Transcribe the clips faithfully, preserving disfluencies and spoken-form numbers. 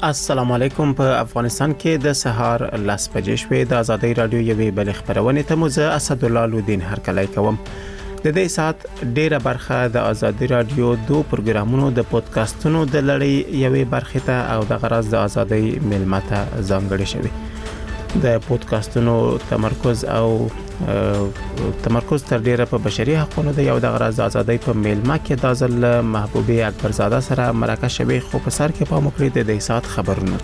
السلام علیکم. په افغانستان کې د سهار لس بجې شوې. د ازادي رادیو یوې بل خبرونه ته مو زه اسدالله لودین هرکلی کوم. د دې سات ډیره برخه د ازادي رادیو دو پروګرامونو د پودکاسټونو د لړۍ یوې برخه ته او د غرض د ازادي ملمته ځانګړې شوې. د پودکاسټونو تمرکز او تمرکز تر ډیره په بشري حقوقو د یو د غرض د ازادي په ملمه کې د ازل محبوبه اکبرزاده سره مرکه شوی. خو په سر کې په مکرې د دې سات خبرونه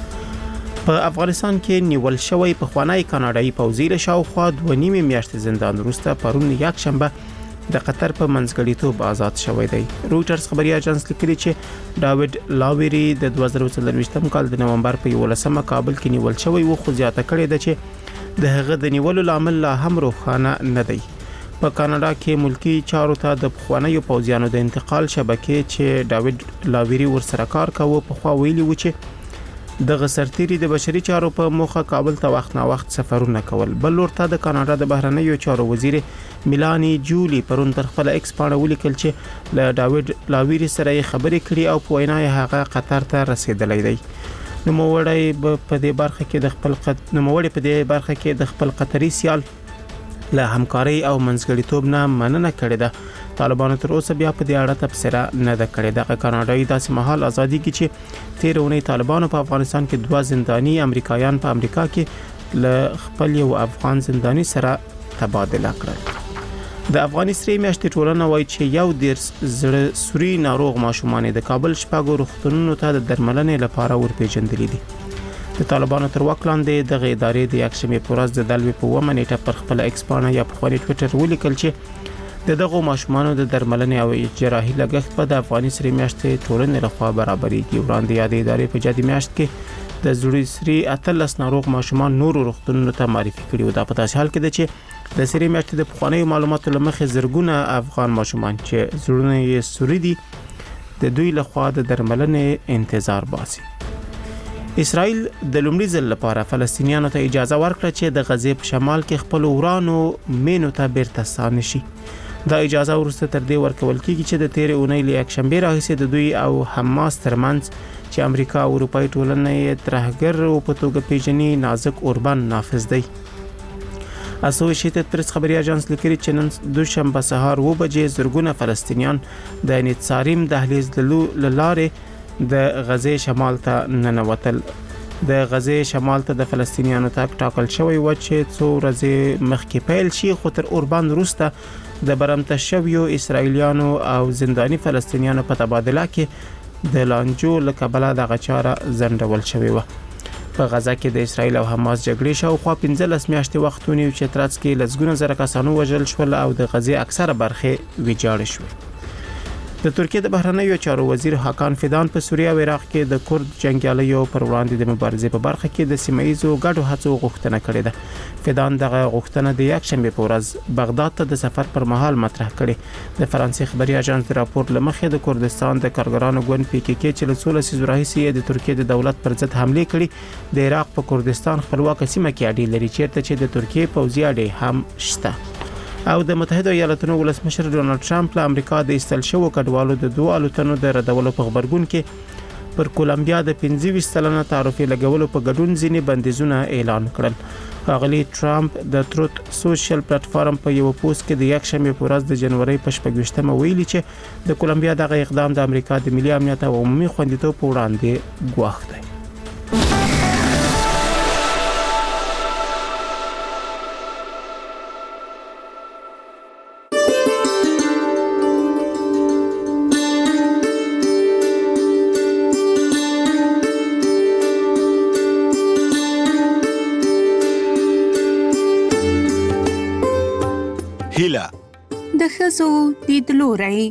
ده. په افغانستان کې نیول شوی په خوانی کاناډایي پوځي له شاوخوا دوه نیمه میاشتې زندان وروسته پرون یک شنبه د قطر په منځګړیتوب آزاد شوی دی. رويټرز خبري اژانس لیکلي چې داوید لاويري د دوه زره څلورويشتم کال د نومبر په یولسمه کابل کې نیول شوی و، خو زیاته کړې ده چې د هغه د نیولو لامل لا هم روښانه نه دی. په کاناډا کې ملکی چارو ته د خوانیو پوځیانو د انتقال شبکې چې داوید لاويري ورسره کار کاوه په خوا ویلي و چې د غسرتيري د بشري چارو په موخه کابل ته وخت نا وخت سفرونه کول. بل ورته د کاناډا د بهرنیو چارو وزیر میلانی جولی پرون تر خپل ایکس پاڼه ولیکل چې له داوید لاويري سره خبرې کړې او په وینا یې هغه قطر ته رسیدلی دی. نو موړی په دې برخه کې د خپل قط نو موړی په دې برخه کې د خپل قطري سیال له همکاري او منځګړیتوب نه مننه کړې ده. طالبانو تر اوسه بیا په دې اړه تبصره نه ده کړې. د کاناډایي داسې مهال ازادي کې چې تیر اونۍ طالبانو په افغانستان کې دوه زنداني امریکایان په امریکا کې له خپل یو افغان زنداني سره تبادله کړل. د افغاني سری میاشتې ټولنه وایي چې یو ډیر زړه سوري ناروغ ماشومان د کابل شپږو روغتونونو ته د درملنې لپاره ورپېژندلي دي. د طالبانو تر واک لاندې د ادارې د یکشنبه په ورځ د دلوي په ومه نیټه پر خپل ایکس پاڼه یا په خپل ټوئیټر ولیکل چې د دغه ماشومانو د درملنې او جراحي لګښت په د افغاني سری میاشتې ټولنې لخوا برابرېږي. وړاندې یادې ادارې په جدي میاشت کې د زړه سری اتلس ناروغ ماشومان نورو روغتونونو ته معرفي کړي و. دا په داسې حال کې ده چې د سری میاشتې د پخوانیو معلوماتو لمخې زرګونه افغان ماشومان چې زړونه یې سوري دي د دوی لخوا د درملنې انتظار باسي. اسرائیل د لومړي ځل لپاره فلسطینیانو ته اجازه ورکړه چې د غزې په شمال کې خپل ورانو مینو ته بیرته ستانه شي. دا اجازه ورسته تر دې ورکول کیږي چې د تیر اونۍ له یکشنبه راهیسې د دوی او حماس ترمنځ چې امریکا او اروپای ټولنه یې ترهګر او په توګه پیژني نازک اوربان نافذ دی. اسوسییټډ پریس خبري اژانس لیکلي چې نن دوشنبه سهار و بجې زرګونه فلسطینیان د نتساریم دهلیز لارې د غزې شمال ته ننوتل. د غزې شمال ته د فلسطینیانو تک ټاکل شوی و چې څو ورځې مخکې پیل شي، خو تر اوربان وروسته د برمته شویو اسرایلیانو او زنداني فلسطینیانو په تبادله کې د لانجو له کبله دغه چاره ځنډول شوې و. په غزه کې د اسرایل او حماس جګړې شاوخوا پنځلس میاشتې وخت ونیو چې ترڅ کې لسګونه زره کسانو وژل شول او د غزې اکثره برخې ویجاړې شوې. د ترکیه د بهرنیو چارو وزیر حاکان فیدان په سوریه او عراق کې د کورد جنگیالیو پر وړاندې د مبارزې په برخه کې د سیمایي ګډو هڅو غوښتنه کړې ده. فیدان دغه غوښتنه د یکشنبه په ورځ بغداد ته د سفر پر مهال مطرح کړې. د فرانسې خبري اژانس د راپور لمخې د کردستان د کارګرانو ګوند پی کې کې چې له څو لسیزو راهیسې د ترکیه د دولت پر ضد حمله کړې، د عراق په کردستان خپلواک سیمه کې اډې لري چیرته چې د ترکیه پوځي اډې هم شته. او د متحده ایالاتونو ولسمشر ډونالد ټرمپ له امریکا د ایستل شوو کډوالو د دوه الوتنو د ردولو په خبرګون کې پر کولمبیا د پنځه ویشت سلنه تعرفې لګولو په ګډون ځینې بندیزونه اعلان کړل. ښاغلي ټرمپ د تروت سوشل پلیټ فارم په یو پوسټ کې د یکشنبه په ورځ د جنوري په شپږویشتمه ویلي چې د کولمبیا دغه اقدام د امریکا د ملي امنیت او عمومي خوندیتوب په وړاندې ګواښ دی. هیله د ښځو لیدلوری.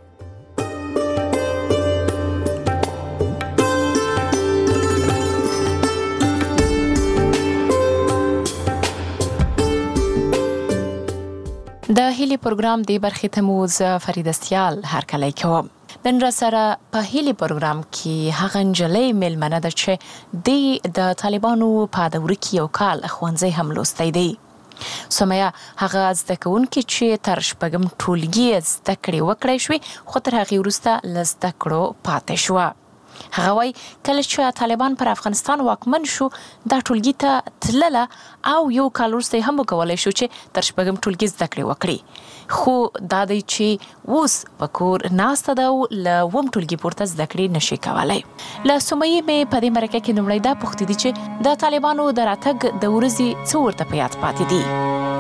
د هیلي پروګرام دی برخې ته مو زه فریده سیال هرکلی کوم. نن را سره په هیلي پروګرام کې هغه نجلۍ میلمنه ده چې د طالبانو په دوره کې یو کال ښوونځی هم لوستی دی. سمیا هغه زده کوونکي چې تر شپږم ټولګي زده کړې وکړای شوې، خو تر هغې وروسته له زده کړو پاتې شوه. هغه وايي کله چې طالبان پر افغانستان واکمن شو دا ټولګي ته تلله او یو کال وروسته هم وکولای شو چې تر شپږم ټولګي زده کړې وکړي، خو دا دی چې اوس په کور ناسته ده او له اووم ټولګي پورته زده کړې نشي کولی. له سمیې مې په دې مرکه کې لومړی دا پوښتې دي چې د طالبانو د راتګ د ورځې څه ورته په یاد پاتې دي.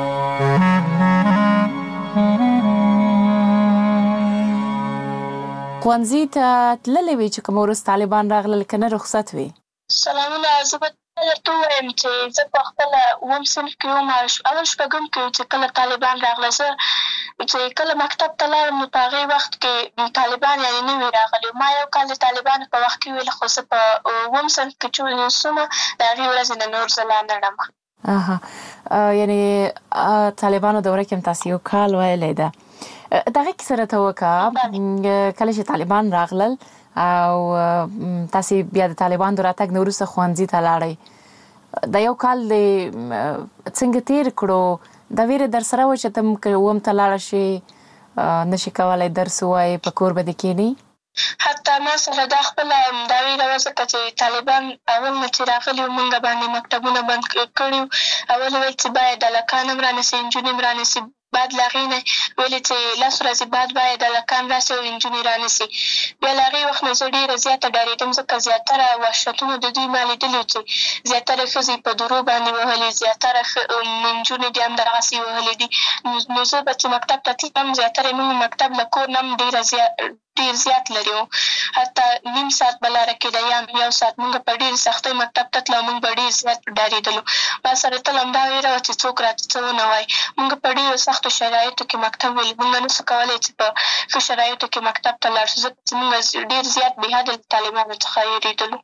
ښوونځي ته تللی وې چې کوم وروسته طالبان راغلل که نه رخصت وې؟ سلامونه، زه به درته ووایم چې زه په خپله اووم صنف کې وم، اول شپږم کې و چې کله طالبان راغله. زه چې کله مکتب ته لاړم نو په هغې وخت کې طالبان یعنې نه وي راغلي. ما یو کال د طالبانو په وخت کې ویله، خو زه په اووم صنف کې چې اوسم د هغې ورځې نه نور زه لا نه ړم. اها، یعنې طالبانو دوره کې هم تاسې یو کال ویلی ده. دغه کیسه راته وکړه، کله چې طالبان راغلل او تاسې بیا د طالبانو د راتګ نه وروسته ښوونځي ته لاړئ، دا یو کال دې څنګه تېر کړو؟ دا ویره در سره وه چې ته که اووم ته لاړه شې نشي کولی درس ووایې، په کور به دې کښېنې؟ حتی ما سره دا خپله دا ویره وه، ځکه چې طالبان اول نه چې راغلي وو موږ باندې مکتبونه بند کړي وو. اول ویل چې باید هلکان هم رانیسي انجونې هم رانیسي، بعد له هغې نه ویلې چې لس ورځې بعد باید هلکان راسي او انجونې رانیسي. بیا له هغې وخت نه زه ډېره زیاته ډارېدم، ځکه زیاتره وحشتونه د دوی ما لیدلي وو چې زیاتره ښځې په درو باندې وهلې، زیاتره نجونې دې هم دغسې وهلې دي. نو زه به چې مکتب ته تلم، زیاتره موږ مکتب له کور نه هم ډېره زیات ډېر زیات لرې وو، حتی نیم ساعت به لاره کېده یا یو ساعت. موږ په ډېرې سختۍ مکتب ته تلو، موږ به ډېر زیات ډارېدلو. ما سره تل همدا ویره وه چې څوک راته څه ونه وایي. موږ په ډېرو سختو شرایطو کې مکتب ویلي، موږ نه سو کولی چې په ښه شرایطو کې مکتب ته لاړ شو، ځکه چې موږ ډېر زیات بې حده له طالبانو څخه وېرېدلو.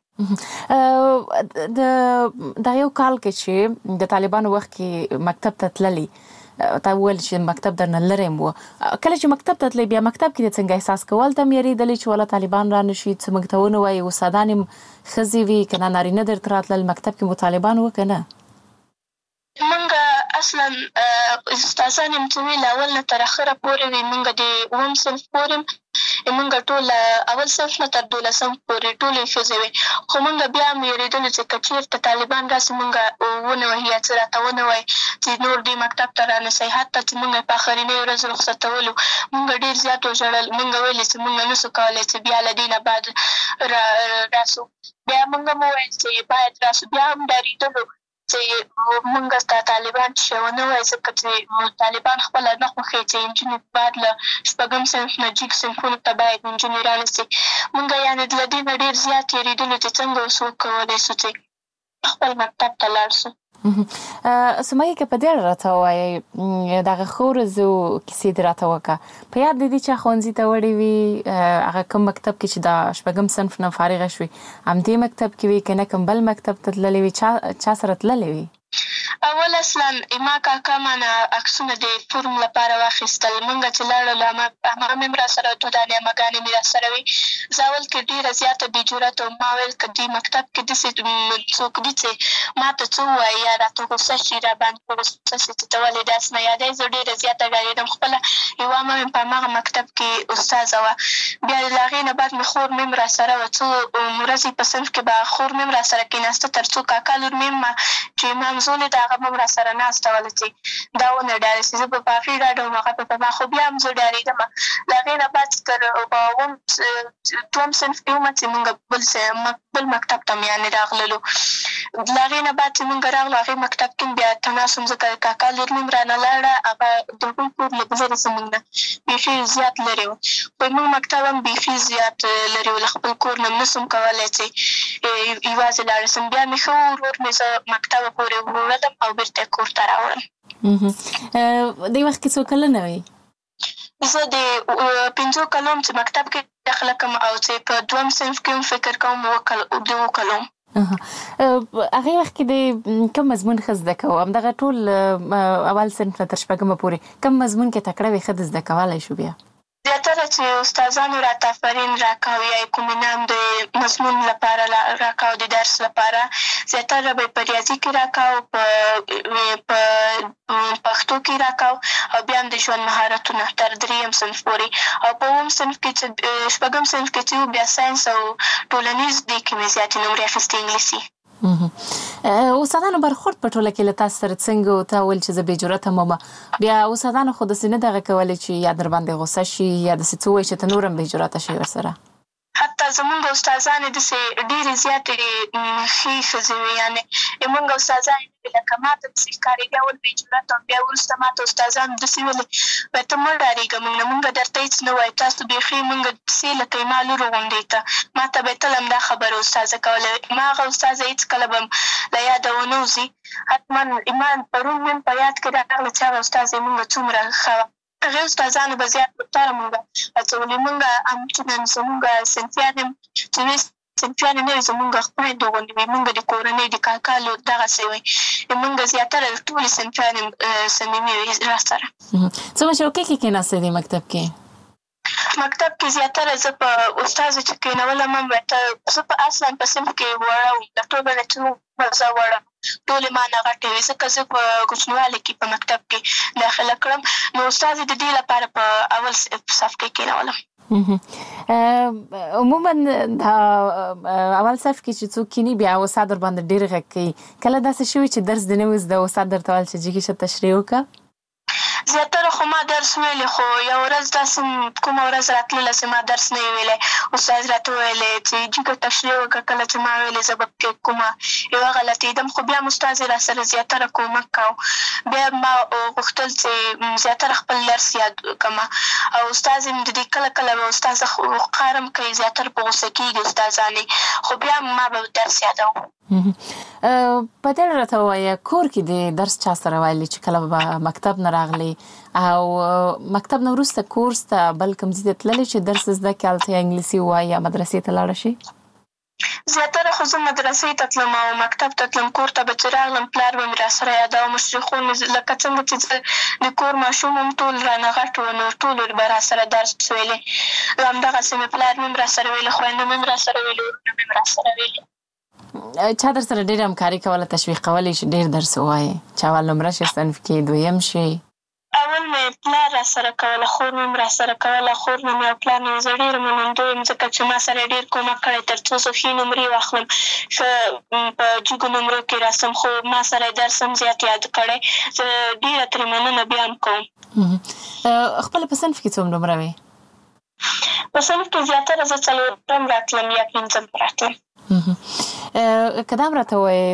د دا یو کال کې چې د طالبانو وخت کې مکتب ته تللي، تا وویل چې مکتب درنه لرې هم و، کله چې مکتب ته تللی بیا مکتب کې دې څنګه احساس کول؟ ته هم یېرېدلې چې والا طالبان را نه شي، څه موږ ته ونه وایي؟ استادان هم ښځې وي که نه نارینه درته راتلل، مکتب کې مو طالبان وه که نه؟ موږ اصلا استادان یم چې وي له اول نه تر اخره پورې وي. موږ د اووم صنف پورې موږ ټول اول صنف نه تر دولسم پورې ټولې ښځې وې، خو موږ بیا هم وېرېدلو چې که چېرته طالبان راسي موږ ونه وهي یا څه راته ونه وایي چې نور دې مکتب ته رانسئ. حتی چې موږ په آخرنۍ ورځ رخصتولو موږ ډېر زیات وژړل. موږ ویلې چې موږ نه سو کولی چې بیا له دې نه بعد را راسو. بیا موږ هم وویل چې باید راسو. بیا هم ډارېدلو چې موږ ته طالبان چې ونه وایي، ځکه چې طالبان خپله نه خوښوي چې نجونې بعد له شپږم صنف نه جګ صنفونو ته باید نجونې رانیسي. موږ یعنې له دې نه ډېر زیات یېرېدلو چې څنګه اوس وکولی سو چې خپل مکتب ته لاړ سو. سمیه که په دې اړه راته ووایئ، دغه ښو ورځو کیسې دې راته وکړه. په یاد دې دي چې ښوونځي ته وړې وي، هغه کوم مکتب کې چې د شپږم صنف نه فارغه شوې همدې مکتب کې وي که نه کوم بل مکتب ته تللې وي؟ چا چا سره تللې وي؟ اول اصلا ما کاکا مانه عکسونه د فورم لپاره واخیستل. موږ چې لاړو هماغه مې هم را سره څو دانې اماګانې مې را سره وي. زه اول کې ډېره زیاته بې جرأته وم. ما ویل که دې مکتب کې داسې څوک دي چې ما ته څه ووایي یا راته غوسه شي، را باندې غوسه شي چې ته ولې داسې نه یادوې. زه ډېره زیاته ډارېدم. خپله یوه مه مې په هماغه مکتب کې استاذه وه. بیا له هغې نه بعد مې خور مې هم را سره وه. څو ورځې په صنف کې به خور مې هم را سره کېناسته، تر څو کاکا لور مې هم چې امام زولې ده هغه به هم را سره ناسته وله چې دا ونه ډارې شي. زه به په هغې ډاډه وم، هغه به په ما، خو بیا هم زه ډارېدم. له هغې نه بعد تر په اووم دوهم صنف کې ومه چې مونږ بل بل مکتب ته مې یعنې راغللو. له هغې نه بعد چې مونږ راغلو هغې مکتب کې بیا تناس وم، ځکه کاکا لور مې هم رانه لاړه. هغه د هغوی کور لږ لرې زمونږ نه بیخي زیات لرې و، خو زمونږ مکتب هم بیخي زیات لرې و. له خپل کور نه نه سم کولی چې یوازې لاړه سم. بیا مې ښه ورور مې زه مکتبه پورې وړلم او بېرته یې کور ته راوړم. دې وخت کې څو کلنه وې؟ زه د پنځو کلو م چې مکتب کې داخله کړم او چې په دوهم صنف کې هم فکر کوم د اووه کلو م. هغې وخت کې د کوم مضمون ښه زده کوو؟ همدغه ټول اول صنف نه تر شپږمه پورې کوم مضمون کې تکړه وې ښه د زده کولی شو؟ بیا زیاتره زیاتره چې استادانو راته آفرین راکاو یا کوم انعام د مضمون لپاره راکاو د درس لپاره زیاتره به په ریاضي کې راکاو په پښتو کې راکاو او بیا هم د ژوند مهارتونه تر درېیم صنف پورې او په اووم صنف کې چې شپږم صنف کې چې بیا ساینس او ټولنیز دې کې مې زیاتې نمرې اخیستې انګلیسي. استادانو برخورد په ټوله کې له تاسو سره څنګه او تا ویل چې زه بې جرأته مم بیا استادانو خو داسې نه دغه کولی چې یا در باندې غوسه شي یا داسې څه وایي چې ته نور هم بې جرأته شي ورسره؟ حتی زمونږ استادانې داسې ډېرې زیاتې ښې ښځې وې یعنې زمونږ استادانې لکه ما ته داسې ښکارېږي اول بې جرأته او بیا وروسته ما ته استادانو داسې ویلې وایي ته مه ډارېږه موږ نه موږ درته هېڅ نه وایو تاسو بیخي موږ داسې لکه زما لور غوندې ته ما ته به یې تل همدا خبره استاذه کوله ما هغه استاذه هېڅ کله به له یاده ونه وځي حتما ما پرون مې په یاد کې راغله چې هغه استاذه یې موږ څومره ښه هغې استادانو به زیات بهتره موږ هڅولې موږ همچنان زموږ صنفیان هم چې وې صنفیان نه وي زموږ خویندې غوندې وي موږ د کورنۍ د کاکا لور دغسې وی موږ زیاتره ټولې صنفیان هم صمیمي وي راسره. څومره چوکۍ کې کېناستې دې مکتب کې؟ مکتب کې زیاتره زه په استاذه چې کېنولم هم زه په اصلا په صنف کې وړه وم د ټولو نه چې زه وړه ټولې ما نه غټې وې ځکه زه په کوچنیوالي کې په مکتب کې داخله کړم نو استاذ د دې لپاره په اول صف کې کېنولم. عموما دا اول صف کې چې څوک کینی بیا استاد در باندې ډېر غږ کوي کله داسې شوي چې درس دې نه وي زده استاد درته ویل چې جګې شه تشریح وکړه؟ زیاتره خو ما درس ویلی خو یو ورځ داسې کومه ورځ راتلله چې ما درس نه وي ویلی استاد راته ویلی چې جګه تشریح وکړه کله چې ما ویلې زه به پکې کومه یوه غلطېدم خو بیا هم استاد یې راسره زیاتره کومک کوو بیا ما غوښتل چې زیاتره خپل درس یاد کړمه او استاد یې د دې کله کله به استاذه قهر هم کوي زیاتره په غوسه کېږي استادانې خو بیا ما به درس یادوم. په دې راته ووایه کور کې د درس چا سره ویلي چې کله به مکتب نه راغلی او مکتب نه وروسته کورس ته بل کوم ځای ته تللی چې درس زده کړې هلته یا انګلیسي ووایي یا مدرسې ته لاړه شي؟ زیاتره خو زه مدرسې ته تلم او مکتب ته تلم کور ته به چې راغلم پلار به مې راسره یادوه مشرخون مې لکه څنګه چې د کور ماشوم هم ټول رانه غټ وو نو ټولو به راسره درس ویلی همدغسې مې پلار مې هم راسره ویلي خویندو مې هم راسره ویلي ورونه مې هم راسره ویلي. چا در سره ډېره همکاري کوله تشویق کولی چې ډېر درس ووایې چې اول نمره شي صنف کې دویم شي؟ اول مې پلار راسره کوله خور مې هم راسره کوله خور مې او پلار مې زه ډېره منندوی یم ځکه چې ما سره یې ډېر کومک کړی تر څو زه ښې نمرې واخلم ښه په جګو نمرو کې راسم خو ما سره یې درس هم زیات یاد کړی زه ډېره ترې مننه بیا هم کوم. خپله په صنف کې څوم نمره وې؟ په صنف کې زیاتره زه څلورم راتلم یا پنځم راتلم. که دا هم راته ووایې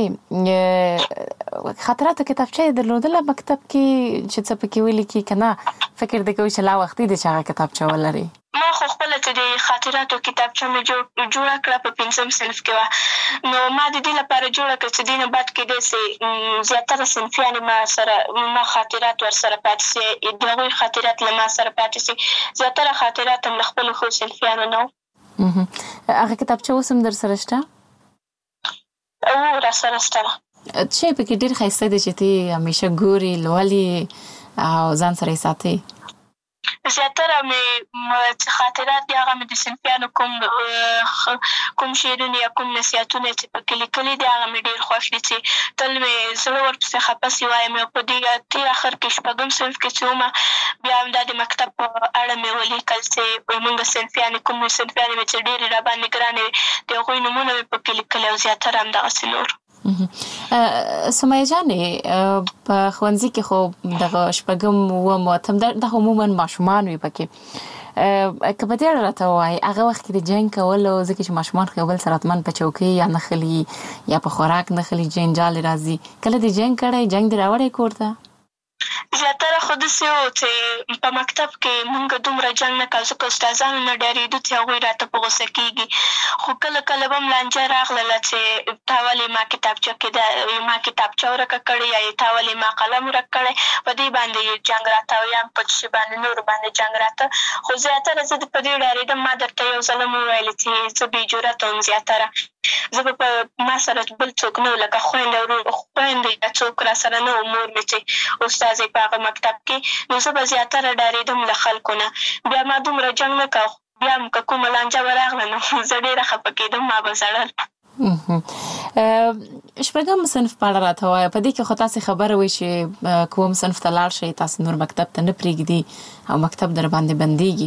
سمیې خاطراتو کتابچه یې درلودله مکتب کې چې څه پکې ولیکي که نه فکر دې کوي چې لا وختي دی چې هغه کتابچه ولري؟ ما خو خپله چې د خاطراتو کتابچه مې جوړه کړه په پنځم صنف کې وه نو ما د دې لپاره جوړه کړه چې دې نه بعد کېدی سي زیاتره صنفیانې ما سره ما خاطرات ورسره پاتې سي د هغوی خاطرات له ما سره پاتې سي زیاتره خاطرات هم له خپلو ښو صنفیانو نه وو. هغه کتابچه اوس هم در سره شته؟ او راسره شته. څه پکې ډېر ښایسته دی چې ته همیشه ګورې لولې او ځان سره یې ساتې؟ زیاتره مې خاطرات دي هغه مې د صنفیانو کوم کوم شعرونه یا کوم نصیحتونه چې پکې لیکلي دي هغه مې ډېر خوښ دي چې تل مې زړه ورپسې خفه سي وایم او په دې تېر اخر کې شپږم صنف کې چې ومه بیا هم دا د مکتب په اړه مې ولیکل چې موږ صنفیانې کوم صنفیانې مې چې ډېرې راباندې ګرانې وې د هغوی نومونه مې پکې لیکلي او زیاتره همدغسې نور. سمیه جانې په ښوونځي کې خو دغه شپږم اووم اتم دغه عموما ماشومان وي پکې که په دې اړه راته ووایي هغه وخت کې د جنګ کولو ځکه چې ماشومان خو یو بل سره حتما په چوکۍ یا نښلي یا په خوراک نښلي جنجال راځي کله دې جنګ کړی جنګ دې راوړی کور ته؟ زیاتره خو داسې وو چې په مکتب کې مونږ دومره جنګ نه کوو ځکه استادانو نه ډارېدو چې هغوی راته په غوسه کېږي خو کله کله به هم لانجه راغلله چې تا ولې ما کتابچه کې ما کتابچه ورکه کړې یا تا ولې ما قلم ورک کړی په دې باندې جنګ راته او یا په شي باندې نورو باندې جنګ راته خو زیاتره زه په دې ډارېدم ما درته یو ځل هم وویلې چې زه بې جرأته وم زیاتره زه په ما سره بل څوک نه لکه خویندې ورور خویندې یا څوک را سره نه و مور مې چې استاد په هغه مکتب کې نو زه به زیاتره ډارېدم له خلکو نه. بیا ما دومره جنګ نه کوه، بیا هم که کومه لانجه به راغله نو زه ډېره خفه کېدم، ما به ژړل. شپږم صنف په اړه راته وایه. په دې کې خو تاسې خبره وایي چې کوم صنف ته لاړ شئ تاسې نور مکتب ته نه پرېږدي او مکتب در باندې بندېږي.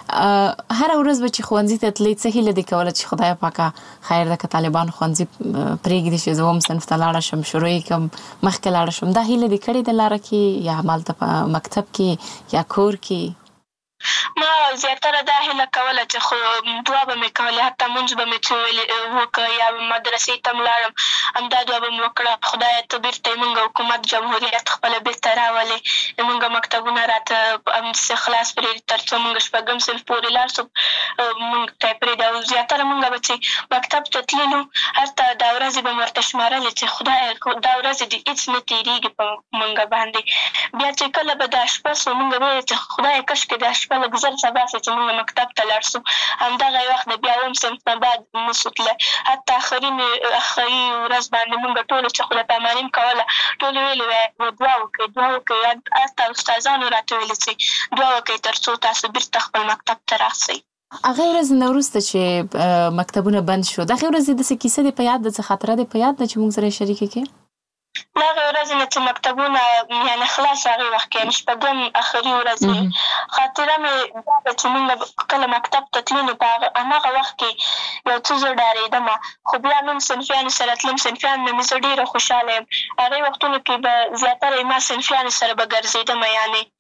هره ورځ به چې ښوونځي ته تلئ څه هیله دې کوله چې خدایه پاکه خیر ده که طالبان ښوونځي پرېږدي چې زه هم صنف ته لاړه شم، شروع یې کړم، مخکې لاړه شم. دا هیله دې کړې ده لاره کې یا همالته په مکتب کې یا کور کې؟ ما زیاتره دا هیله کوله چې خو دعا به مې کولې، حتی مونځ به مې څه ویلې وکړه یا مدرسې ته م لاړم، همدا دعا به مې وکړه خدایه ته بېرته یې مونږ حکومت جمهوریت خپله بېرته راولې، مونږ مکتبونه راته همداسې خلاص پرېږدي تر څو مونږ شپږم صنف پورې لاړ شو، مونږ ته یې پرېږدي. او زیاتره مونږ به چې مکتب ته تللو هلته دا ورځې به مې ورته شمارلې چې خدایه دا ورځې دې هېڅ نه تېرېږي په مونږ باندې. بیا چې کله به دا شپه سو مونږ به ویل چې خدایه کاشکې دا شپه لږ زر سبا سي چې مونږ مکتب ته لاړ سو. همدغه وخت د بیا اووم صنف نه بعد نسو تللی، حتی آخري آخري ورځ باندې مونږ ټولو چې خدای پاماني م کوله ټولو ویلې وی دعا وکړئ دعا وکړئ، حتی استادانو راته ویلې چې دعا وکړئ تر څو تاسو بېرته خپل مکتب ته راسئ. هغې ورځې نه وروسته چې مکتبونه بند شو، دغې ورځې داسې کیسه دې په یاد ده، څه خاطره دې په یاد ده چې مونږ سره یې شریکه کړې؟ له هغې ورځې نه چې مکتبونه یعنې خلاص هغې وخت کې یعنې شپږم آخري ورځ خاطره مې دا ده چې مونږ کله مکتب ته تلو نو په هماغه وخت کې یو څه زه ډارېدمه، خو بیا نوم صنفیانو سره تلم، صنفیانو نه مې زه ډېره خوشحاله یم. هغې وختونو کې به زیاتره ما صنفیانو سره به ګرځېدمه،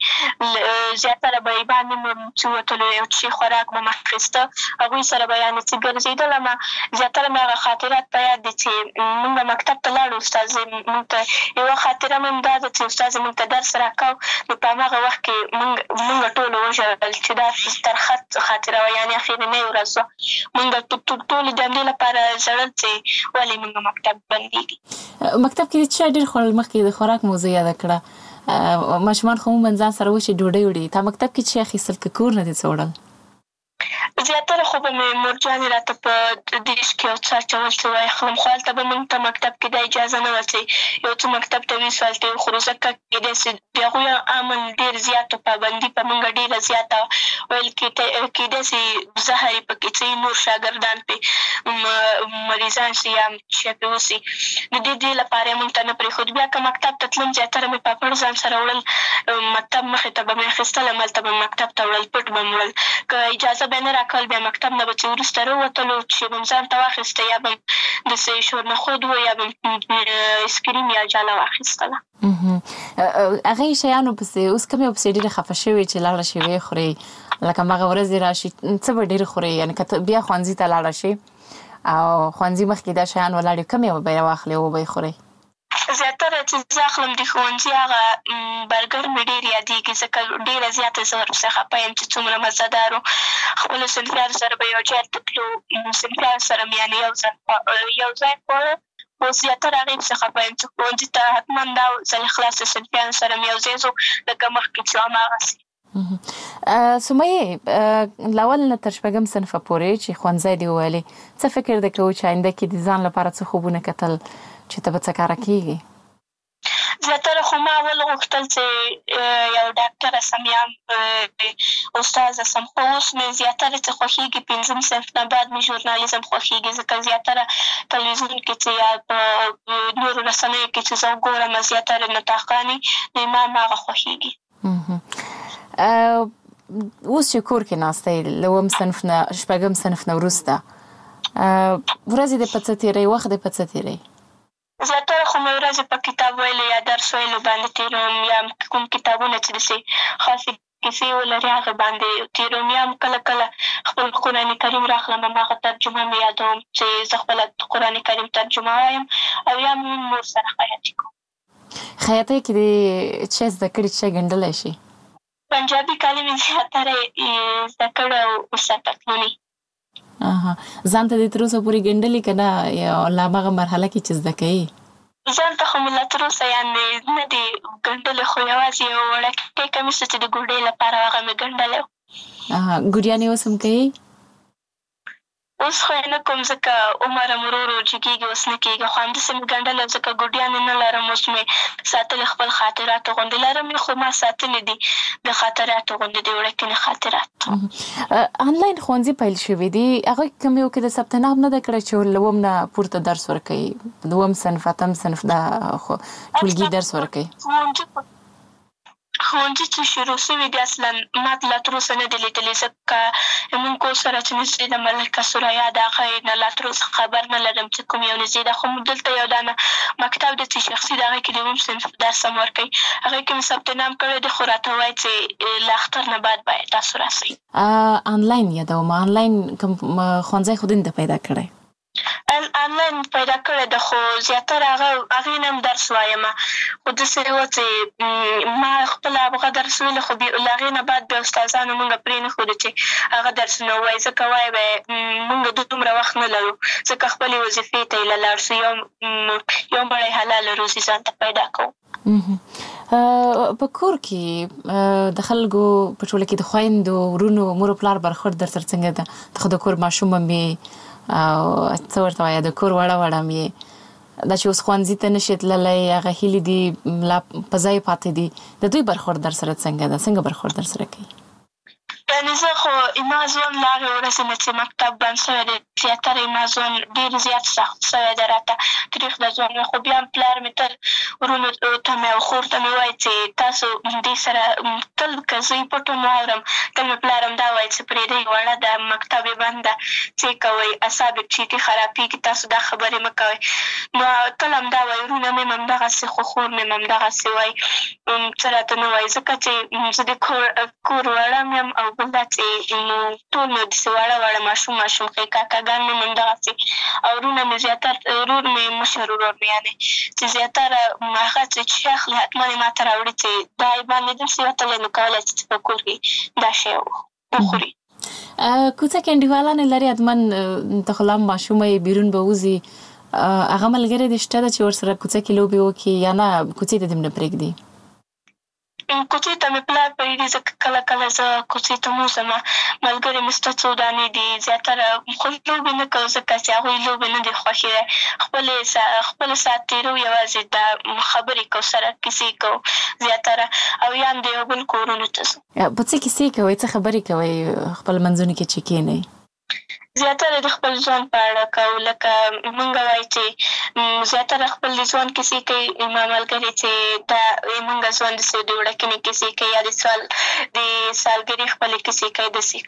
یعنې زیاتره به یې باندې مې چې وتلو یو څه خوراک به مې اخېسته، هغوی سره به یعنې چې ګرځېدلمه. زیاتره مې هغه خاطرات په یاد دي چې مونږ مکتب ته لاړو، استاد مونږ ته یوه خاطره مې هم دا ده چې استاد مونږ ته درس راکاو نو په هماغه وخت کې مونږ مونږ ټولو وژړل چې دا ترخه خاطره وه، یعنې اخرنۍ ورځ وه. مونږ ټولې د همدې لپاره ژړل چې ولې مونږ مکتب بندېږي. مکتب کې څه ډېر خوړل؟ مخکې د خوراک موضوع یاده کړه، ماشومان خو عموماً ځان سره وایي چې ډوډۍ وړي، تا مکتب کې څه اخیستل که کور نه دې څه وړل؟ زیاتره خو به مې مورجانې راته په دیش کې یو څه اچول څه واخلم، خو هلته به مونږ ته مکتب کې دا اجازه نه وه چې یو څه مکتب ته ویسو هلته یې وخورو، ځکه کېدای سي د هغوی امن ډېر زیات و، پابندي په مونږ ډېره زیاته وه، ویل کېدای سي زهر یې پکې څه نور شاګردان پرې مریضان سي یا شی پرې وسي، د دې دې لپاره یې مونږ ته نه پرېښود. بیا که مکتب ته تلم زیاتره مې پاپړ ځان سره وړل، مکتب مخې ته به مې اخېستل، هملته به مې مکتب ته وړل، پټ به مې وړل، که اجازه به یې نه راکول بیا مکتب نه به چې وروسته راووتلو چې به م ځان ته واخېسته یا به م داسې شورنخود و یا به م اسکریم یا جاله واخېستله. هغې شیانو پسې اوس کوم یو پسې ډېرې خفه شوې چې لاړه شي ویې خورې، لکه هماغه ورځې راشي څه به ډېر خورې، یعنې که بیا ښوونځي ته لاړه شي او ښوونځي مخکې دا شیان ولاړ وي، کوم یو به یې واخلې او به یې خورې؟ زیاتره چې زه اخلم د ښوونځي هغه برګر مې ډېر یادېږي، ځکه ډېره زیاته زه ورپسې خفه یم چې څومره مزهدار و. خپلو صنفیانو سره به یو ځای ته تلو، صنفیانو سره مې یعنې یو ځای یو ځای خواړه، خو زیاتره هغې پسې خفه یم چې ښوونځي ته حتما دا ځل خلاص د صنفیانو سره مې یو ځای ځو لکه مخکې چې هماغسې. سمیې له اول نه تر شپږم صنفه پورې چې ښوونځی دې وویلې، څه فکر دې کوو چې آینده کې د ځان لپاره څه خوبونه کتل چې ته به څه کاره کېږې؟ زیاتره خو ما اول غوښتل چې یو ډاکټره سم یا استاذه سم، خو اوس مې زیاتره چې خوښېږي پنځم صنف نه بعد مې ژورنالیزم خوښېږي، ځکه زیاتره تلویزیون کې چې یا په نورو رسنیو کې چې زه وګورم زیاتره نطاقانې نو ما هم هغه خوښېږي. اوس چې کور کې ناسته یې له اووم صنف نه شپږم صنف نه وروسته ورځې دې په څه تېروې، وخت دې په څه تېروې؟ زیاتره خو مې ورځې په کتاب ویلو یا درس ویلو باندې تېروم، یا کوم کتابونه چې داسې خاصې کیسې ولري هغه باندې تېروم، یا هم کله کله خپل قرآن کریم راخلم هماغه ترجمه مې یادوم چې زه خپله قرآن کریم ترجمه وایم، او یا هم نور سره خیاطي کوم. خیاطۍ کې دې څه زده کړي چې ګنډلی شي؟ پنجابي کالي مې زیاتره زده کړي او ورسره پتلونې. ځان ته دې تر اوسه پورې ګنډلي که نه، یا له هماغه مرحله کې چې زده کوې؟ ځان ته خو مې لا تر اوسه یعنې نه دي ګنډلې، خو یوازې یو وړوکی کمیس چې د ګوډۍ لپاره هغه مې ګنډلی و. ګوډیانې اوس هم کوې؟ اوس خو یې نه کوم ځکه عمر هم ورو ورو جګېږي، اوس نه کېږي. خو همداسې مې ګنډلی ځکه ګوډیانې نه لرم، اوس مې ساتلې خپل خاطراتو غوندې لرم یې، خو ما ساتلې دي د خاطراتو غوندې د وړکینې خاطرات. آنلاین ښوونځي پیل شوي دي، هغه کوم یو کې د ثبت نام نه ده کړی چې له اووم نه پورته درس ورکوي، د اووم صنف اتم صنف دا ټولګي درس ورکوي؟ ښوونځي چې شروع شوي دي اصلا ما لا تر اوسه نه دي لیدلي، ځکه زموږ کور سره چې نږدې ده ملکه سریا د هغې نه لا تر اوسه خبر نه لرم چې کوم یو نږدې ده. خو دلته یو دانه مکتب دی چې شخصي د هغې کې د اووم صنف درس هم ورکوي، هغې کې مې ثبت نام کړی دی، خو راته وایي چې له اختر نه بعد باید تاسو راسئ. آنلاین یادوم، آنلاین کوم ښوونځی خو دې ته پیدا کړی؟ آنلاین پیدا کړی ده، خو زیاتره هغه هغې نه هم درس وایم، خو داسې وه چې ما خپله هغه درس ویلو، خو له هغې نه بعد بیا استادانو مونږ پرې نه ښودو چې هغه درسونه ووایي، ځکه وایي به یې مونږ دومره وخت نه لرو، ځکه خپلې وظیفې ته یې له لاړ شو، یو یو مړی حلاله روزي ځان ته پیدا کوو. په کور کې د خلکو په ټوله کې د خویندو ورونو مور و پلار برخورد در سره څنګه ده؟ ته خو د کور ماشوم هم یې او څه ورته وایي د کور وړه وړه هم یې، دا چې اوس ښوونځي ته نشي تللی، هغه هیلې دي لا په ځای پاتې دي، د دوی برخورد در سره څنګه ده؟ څنګه برخورد در سره کوي؟ یعنې زه خو زما ژوند له هغې ورځې نه چې مکتب بند شوی دی زیاتره زما ژوند ډېر زیات سخت شوی دی راته، تریخ د ژوند. خو بیا هم پلار مې تل ورونو ته مې او خور ته مې وایي چې تاسو دې سره تل که زه یې پټ هم واورم، تل مې پلار هم دا وایي چې پرېږدئ وړه ده، مکتب یې بند ده، څه یې کوئ، اعصاب یې چیټي خرابېږي، تاسو دا خبرې مه کوئ. نو تل همدا وایي، ورونه مې هم همدغسې، خو خور مې هم همدغسې وایي، څه راته نه وایي، ځکه چې زه د کور کور وړه م یم، او بل دا چې نو ټول مې داسې وړه وړه ماشوم ماشوم ښې کاکاګان مې هم همدغسې، او ورونه مې زیاتر ورور مې مشر ورور مې یعنې چې زیاتره هغه چې شی اخلي حتما یې ما ته راوړي چې دا یې باندې داسې وتلی، نو کولی شي چې په کور کې دا شی وخوري. کوڅه کې انډیوالانې لرې حتما، ته خو لا هم ماشومه یې، بیرون به وځي، هغه ملګرې دې شته ده چې ورسره کوڅه کې لوبې وکړي، یا نه کوڅې ته دې هم نه پرېږدي؟ کوڅې ته مې پلار پرېږدي، ځکه کله کله زه کوڅې ته م وځم، ملګرې مې شته څو دانې دي، زیاتره خو لوبې نه کوو ځکه چې هغوی لوبې نه دي خوښې دی، خپلې خپل ساعت تېرو، یوازې دا خبرې کوو سره، کیسې کوو زیاتره، او یا هم د یو بل کورونو ته ځو. په څه کیسې کوئ، څه خبرې کوئ خپل منځونو کې چې کښېنئ؟ زیاتره د خپل ژوند په اړه کوو، لکه مونږ وایي چې زیاتره خپل د ژوند کیسې کوي، زما ملګرې چې دا مونږ ژوند داسې د وړکینې کیسې کوي، یا د سال د سالګرې خپلې کیسې کوي، داسې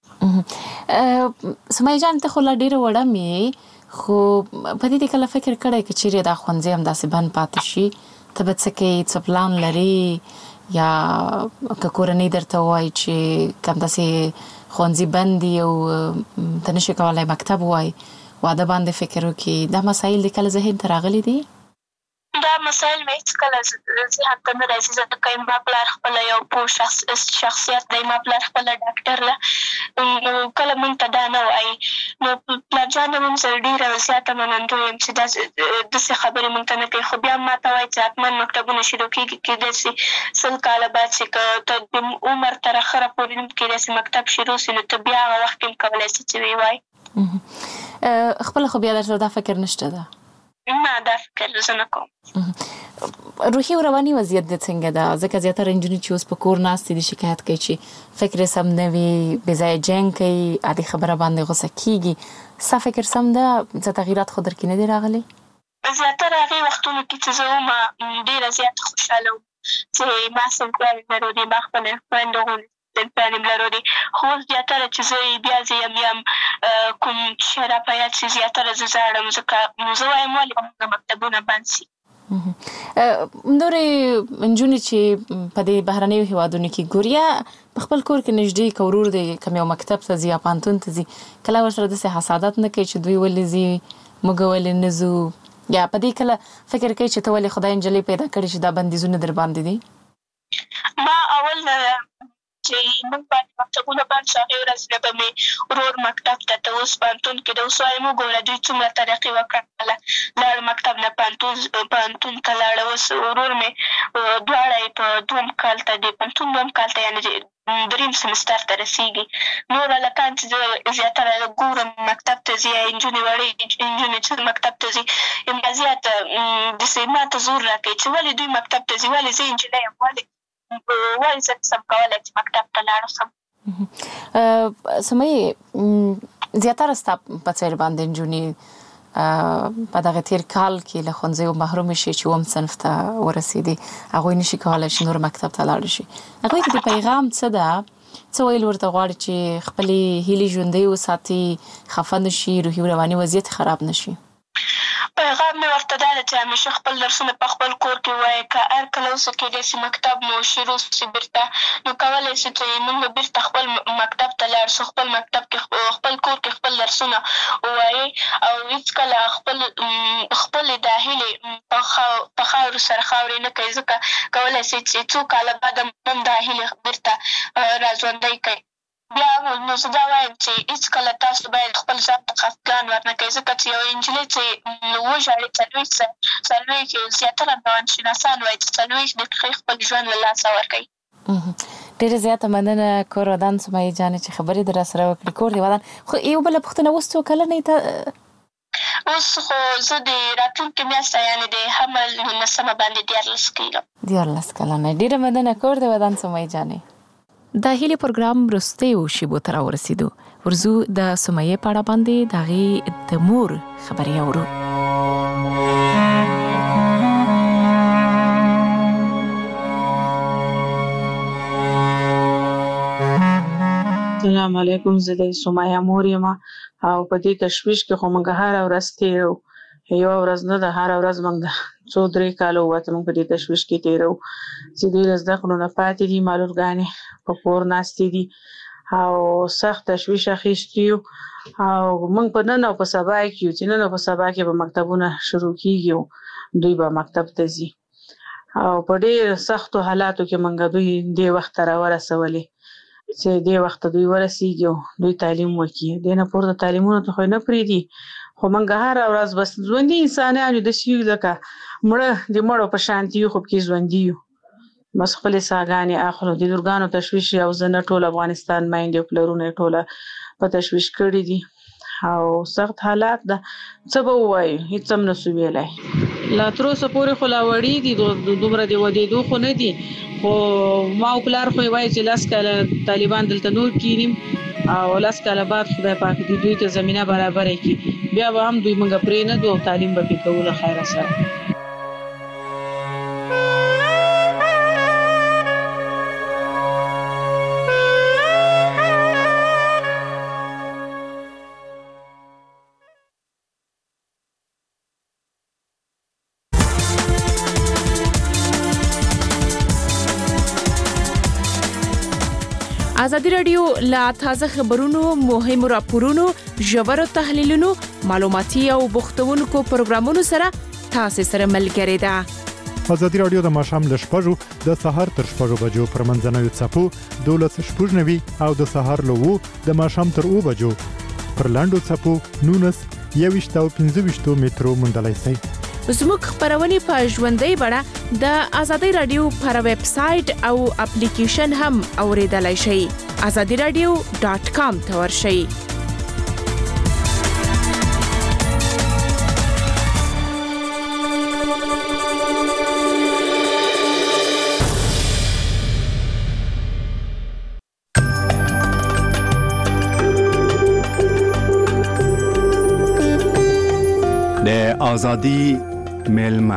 کوي. سمیه جان، ته خو لا ډېره وړه مې، خو په دې دې کله فکر کړی که چیرې دا ښوونځی همداسې بند پاتې شي، ته به څه کوې؟ څه پلان لرې؟ یا که کورنۍ درته ووایي چې که همداسې ښوونځي بند دي او ته نشي کولی مکتب ووایي، واده باندې فکر وکړي، دا مسایل دې کله ذهن ته راغلي دي؟ دا مسایل مې هېڅکله ذهن ته نه راځي، ځکه زما پلار خپله یو پوه شخصیت دی، ما پلار خپله ډاکټر ده، نو کله مونږ ته دا نه وایي. نو پلار جان هم سره ډېره زیاته منندوی یم چې داسې خبرې مونږ ته نه کوي، خو بیا هم ما ته وایي چې حتما مکتبونه شروع کېږي، کېدای شي سل کاله بعد چې که ته د عمر تر اخره پورې هم کېدای شي مکتب شروع شي، نو ته بیا هغه وخت کې هم کولی شي چې ویې وایي. خپله خو بیا در سره دا فکر نشته ده؟ نه، دا فکر زه نه کوم. روحي او رواني وضعیت دې څنګه ده؟ ځکه زیاتره نجونې چې اوس په کور ناستې دي شکایت کوي چې فکر سم نه وي، بې ځایه جنګ کوي، عادي خبره باندې غوسه کېږي. ستا فکر سم ده؟ څه تغییرات خو در کې نه دي راغلي؟ زیاتره هغې وختونو کې چې زه وم ډېره زیاته خوشحاله وم چې ما صنفیان یم لرلې، ما خپلې خویندو غوندې صنفیان یم لرلې، خو اوس زیاتره چې زه بیا زه یم یم کوم شی را په یاد شي، زیاتره زه ژاړم، ځکه زه وایم ولې به مونږ مکتبونه بند شي. نورې نجونې چې په دې بهرنیو هېوادونو کې ګوري، یا په خپل کور کې نږدې که ورور دی کوم یو مکتب ته ځي یا پوهنتون ته ځي، کله ورسره داسې حسادت نه کوي چې دوی ولې ځي موږ ولې نه ځو، یا په دې کله فکر کوي چې ته ولې خدای نجلۍ پیدا کړې چې دا بندیزونه در باندې دي؟ ما اول نه چې موږ باندې مکتبونه بند شو، هغې ورځ نه به مې ورور مکتب ته ته اوس پوهنتون کې ده، اوس وایم وګوره دوی څومره ترقي وکړله، لاړ مکتب نه پوهنتون پوهنتون ته لاړه، اوس ورور مې دواړه یې په دوم کال ته د پوهنتون دوم کال ته یعنې دریم سمستر ته رسېږي. نور هلکان چې زیاتره ګورم مکتب ته ځي، نجونې وړې نجونې چې مکتب ته ځي، همدا زیاته داسې ما ته زور راکوي چې ولې دوی مکتب ته ځي، ولې زه نجلۍ یم، ولې ولې زه نشم کولی چې مکتب ته لاړ شم. سمیه زیاتره ستا په څېر باندې نجونې په دغه تېر کال کې له ښوونځیو محرومې شي چې اووم صنف ته ورسېدې، هغوی نشي کولی چې نور مکتب ته لاړ شي. هغوی کې د پیغام څه ده؟ څه ویل ورته غواړي چې خپلې هیلې ژوندۍ وساتي، خفه نه شي، روحي رواني وضعیت خراب نه شي؟ پیغام مې ورته دا ده چې همیشه خپل درسونه په خپل کور کې وایي. که هر کله اوسه کېدای شي مکتب مو شروع شي بېرته، نو کولی شي چې موږ بېرته خپل مکتب ته لاړ شو، خپل مکتب کې خپل کور کې خپل درسونه ووایي او هېڅکله خپل خپلې دا هیلې په خاورو سره خاورې نه کوي، ځکه کولی شي چې څو کاله بعد هم دا هیلې بېرته راژوندۍ کوي. بیا نو زه دا وایم چې هېڅکله تاسو باید خپل ځان ته خفګان ورنه کوئ، ځکه چې یوه نجلۍ چې وژاړي څلوېښت څلوېښت زیاتره روانشناسان وایي چې څلوېښت دقیقې خپل ژوند له لاسه ورکوي. ډېره زیاته مننه کور ودان سمیه جانې چې خبرې در راسره وکړې. کور دې ودان. خو یو بله پوښتنه، اوس څو کلنې ته؟ اوس خو زه د راتلونکې میاشته یعنې د حمل نولسمه باندې دیارلس کېږم. دیارلس کلنه. ډېره مننه کور دې ودان سمیه جانې. د هیلې پروګرام وروستیو شیبو ته راورسېدو. ورځو د سمیه په اړه باندې د هغې د مور خبرې اورو. السلام علیکم، زه د سمیه مور یم او په دې تشویش کې خو موږ هره ورځ تېرو. یوه ورځ نه ده، هره ورځ موږ د څو درې کالو وته موږ په دې تشویش کې تېرو چې دوی له زده کړو نه پاتې دي، معلولګانې په کور ناستې دي او سخت تشویش اخیستي یو. او موږ په نن او په سبا کې یو چې نن او په سبا کې به مکتبونه شروع کېږي، دوی به مکتب ته ځي او په ډېر سختو حالاتو کې موږ دوی دې وخت ته راورسولې چې دې وخت دوی ورسېږي او دوی تعلیم وکړي. دې نه پورته تعلیمونو ته خو نه پرېږدي، خو موږ هره ورځ بس ژوندي انسانان یو، داسې یو لکه مړه د مړو په شانتي یو، خو پکې ژوندي یو. بس خپلې ساګانې اخلو. د لورګانو تشویش او زه نه ټول افغانستان میندې او پلرونه یې ټوله په تشویش کړي دي او سخت حالات ده. څه به ووایو، هېڅ هم نسو ویلی. لا تر اوسه پورې خو لا وړي دي، دومره د ودېدو خو نه دي، خو ما او پلار خو یې وایي چې لس کاله طالبان دلته نور کینیم او لس کاله بعد خدای پاک دې دوی ته زمینه برابره کړي، بیا به هم دوی موږ پرېنږدو او تعلیم به پرې کوو له خیره سره. ازادي رادیو لا تازه خبرونو، مهمو راپورونو، ژورو تحلیلونو، معلوماتي او بوختونکو پروګرامونو سره تاسو سره ملګری ده. ازادي رادیو د ماښام له شپږو د سهار تر شپږو بجو پر منځنوي څپو دولس شپږ نوي او د سهار له اوو د ماښام تر اوو بجو پر لاندو څپو نولس یوویشت او پنځه ویشتو مترو موندلی شئ. زموږ خبرونه په ژوندۍ بڼه د ازادي رادیو پر ویب سټ او اپلیکیشن هم اوریدلای شئ. ازادي رادیو ډاټ کام ته ورشئ. د ازادي میلمه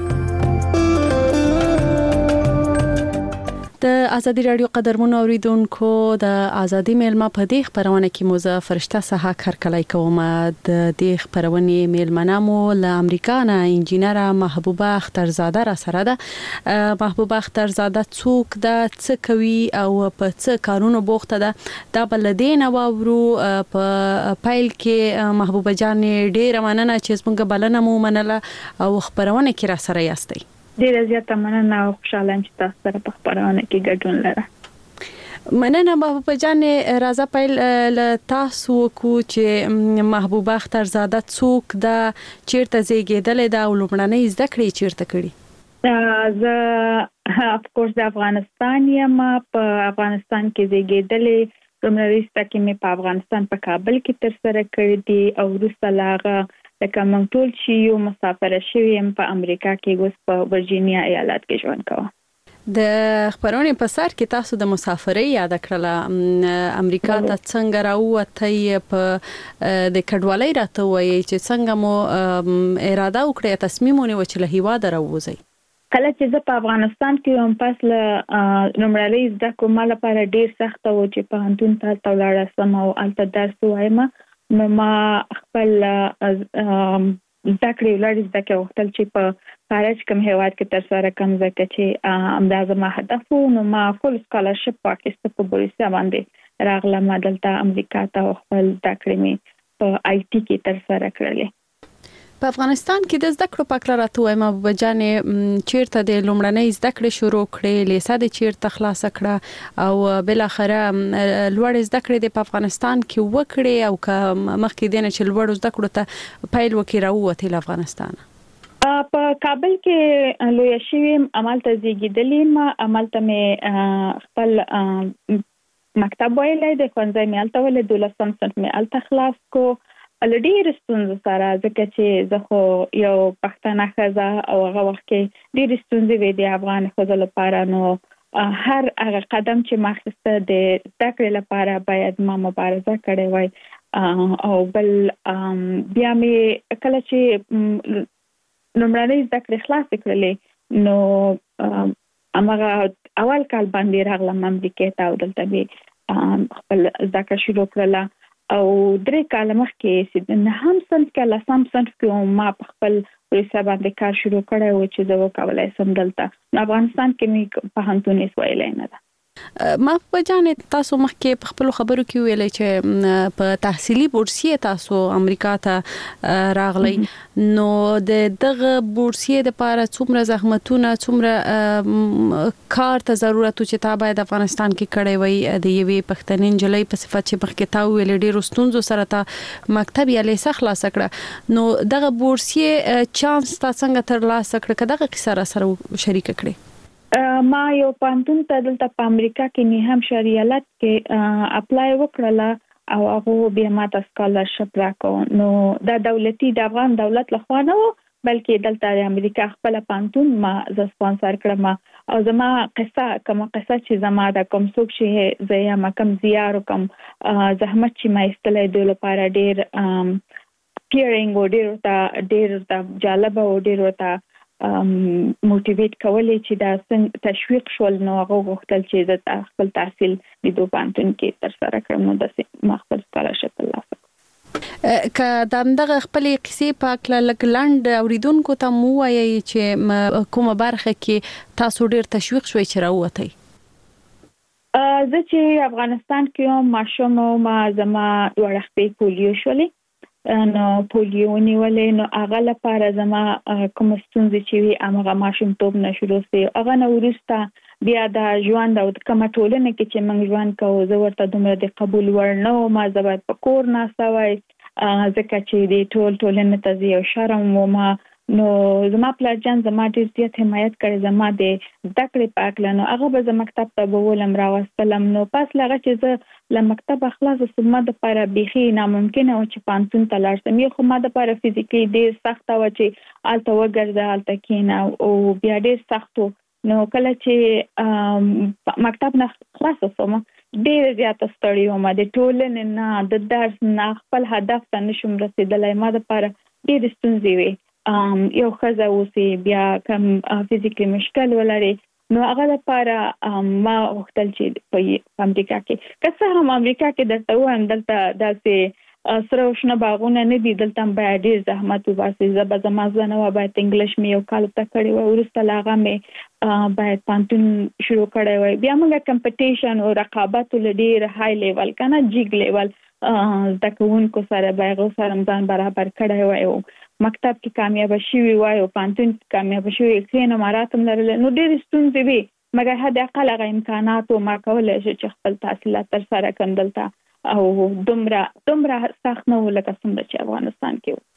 د ازادي رادیو قدرمن اوریدونکو، د ازادي میلمه په دې خبرونه کې مو زه فرشته صحه کارکلای کوم. د دې خبرونه میلمنه مو له امریکا نه انجینر محبوبه اخترزاده را سره ده. محبوبه اخترزاده څوک ده، څه کوي او په څه کارونو بوخته ده، دا بل دې نه واورو. په پایل کې محبوبه جان ډیره مننه چې څنګه بلنه مو منله او خبرونه کې را سره یاستئ. ډیره زیاته مننه او خوشاله یم چې تاسو سره په خبرونه کې ګډون لرم. مننه محبوبه جان. راځه پیل له تاسو کو چې محبوبه اخترزاده څوک ده، چیرته زیږیدلې ده او لومړنۍ زده کړې چیرته کړې؟ زه اف کورس د افغانستان یم، په افغانستان کې زیږیدلې. لومړی ستا کې مې په افغانستان په کابل کې تر سره کړې دي او وروسته له هغه لکه موږ ټول چې یو مسافره شوې یم په امریکا کې، اوس په ورجینیا ایالت کې ژوند کوم. د خبرونې په سر کې تاسو د مسافرۍ یاد کړله، امریکا ته څنګه راووتئ، په د کډوالۍ راته وایي چې څنګه مو اراده وکړه، تصمیم ونیو چې له هیواده راووځئ؟ کله چې زه په افغانستان کې وم، پس له لومړنۍ زده کړو ما لپاره ډیر سخته و چې پوهنتون ته ولاړ شم او هلته درس ووایم. نو ما خپل زده کړې ولاړې زده کړې غوښتل چې په خارج کوم هیواد کې تر سره کړم، ځکه چې همدا زما هدف و. نو ما فول سکالرشپ واخیسته په بوریسیا باندې راغلم دلته امریکا ته، خپل زده کړې مې په آی ټي کې تر سره کړلې. په افغانستان کې د زده کړو په اړه راته وایم، بجانې چیرته د لومړنۍ زده کړې شروع کړې، لیسه د چیرته خلاص کړه او بل اخره لوړ زده کړې د په افغانستان کې وکړې، او که مخکې دینه چې لوړ زده کړو ته پیل وکړي راووتې له افغانستان؟ په کابل کې لوی شوم، عملته زیږیدلې ما، عملته مې خپل مکتب ویلې د ښوونځي مې هلته ولې دولسم صنف مې هلته خلاص کو. له ډېرې ستونزو سره، ځکه چې زه خو یو پښتنه ښځه او هغه وخت کې ډېرې ستونزې وې د افغان ښځو لپاره. نو هر هغه قدم چې ما اخیسته د زده کړې لپاره باید ما مبارزه کړې وای. او بل بیا مې کله چې لومړنۍ زده کړې خلاصې کړلې، نو هماغه اول کال باندې راغلم امریکا ته او دلته مې خپل زده کړه شروع کړله. او درې کاله مخکې چې نه هم صنف کې لسم صنف کې ما په خپل ورسره باندې کار شروع کړی و چې زه وکولای شم دلته. نو افغانستان کې مې پوهنتون هیڅ ویلی نه ده. ما په جانې تاسو مخکې په خپل خبرو کې ویلې چې په تحصیلي بورسیه تاسو امریکا ته راغلی، نو د دغه بورسیه لپاره څومره زحمتونه، څومره کار ته ضرورت چې تا باید افغانستان کې کړی وای د یوې پښتنې نجلۍ په صفت چې مخکې تا ویلې ډېرو ستونزو سره تا مکتب یا لیسه خلاصه کړه، نو دغه بورسیه چانس تا څنګه ترلاسه کړه؟ که دغه کیسه را سره شریک کړې. ما یو پوهنتون ته دلته په امریکا کې نیو همشایر ایالت کې اپلای وکړله او هغه بیا ماته سکالرشپ راکړ. نو دا دولتي د افغان دولت لخوا نه و، بلکې دلته د امریکا خپل پوهنتون ما ز سپانسر کړم. او زما قصه کوم قصه چې زما د کوم څوک چې زه یم کوم زیار کوم زحمت چې ما استلې د لپاره ډیر پیرینګ او ډیر تا ډیر تا جالب او ډیر تا موټیویټ کولې چې دا څنګه تشویق شول. نو هغه غوښتل چې د خپل تحصیل د دوه پوهنتون کې تر سره کړم، نو د خپل سکالرشپ ترلاسه کړم. که دغه خپل قصې په اړه لږ لنډ اوریدونکو ته مو وایي چې کومه برخه کې تاسو ډیر تشویق شوي چې راووتئ؟ زه چې افغانستان کې یم ماشوم ما زما دوه خپې پولیو شولې، نو پولیو نیولې. نو هغه لپاره زما کوم ستونزې چې وي هغه ماشومتوب نه شروع سي، هغه نه وروسته بیا د ژوند او د کوم ټولنه کې چې موږ ژوند کوو زه ورته دومره د قبول وړ نه وم. ما زه باید په کور ناسته وای ځکه چې د ټول ټولنې ته زه یو شرم وم. نو زما پلارجان زما ډېر زیات حمایت کړی زما د زده کړې په هکله. نو هغه به زه مکتب ته بولم راوستلم. نو پس له هغه چې زه له مکتبه خلاصه سوم ما دپاره بیخي ناممکنه وه چې پوهنتون ته لاړ شم. یو خو ما دپاره فزیکلي ډېر سخته وه چې هلته وګرځه هلته کښېنه او بیا ډېر سخت و. نو کله چې مکتب نه خلاصه سوم ډېره زیاته ستړې وم، د ټولنې نه د درس نه خپل هدف ته نشم رسېدلی. ما دپاره ډېرې ستونزې وې. یو ښځه اوسې بیا کم فزیکلي مشکل ولري، نو هغه لپاره ما غوښتل چې په امریکا کې که څه هم امریکا کې درته ووایم دلته داسې سره او شنه باغونه نه دي، دلته هم باید ډېر زحمت وباسي. زه به زما زه نه وه باید انګلیش مې یو کال زده کړی وای، وروسته له هغه مې باید پوهنتون شروع کړی وای. بیا موږ کمپټیشن او رقابت له ډېر های لیول که نه جیګ لیول زده کوونکو سره به هغو سره ځان برابر کړی وای او مکتب کې کامیابه شوي وای او پوهنتون کې کامیابه شوي ښې نمرات هم لرل. نو ډېرې ستونزې وي، مګر حد اقل هغه امکاناتو ما کولی شو چې خپل تحصیلات تر سره کړم دلته، او دومره دومره سخت نه و لکه څومره چې افغانستان کې و.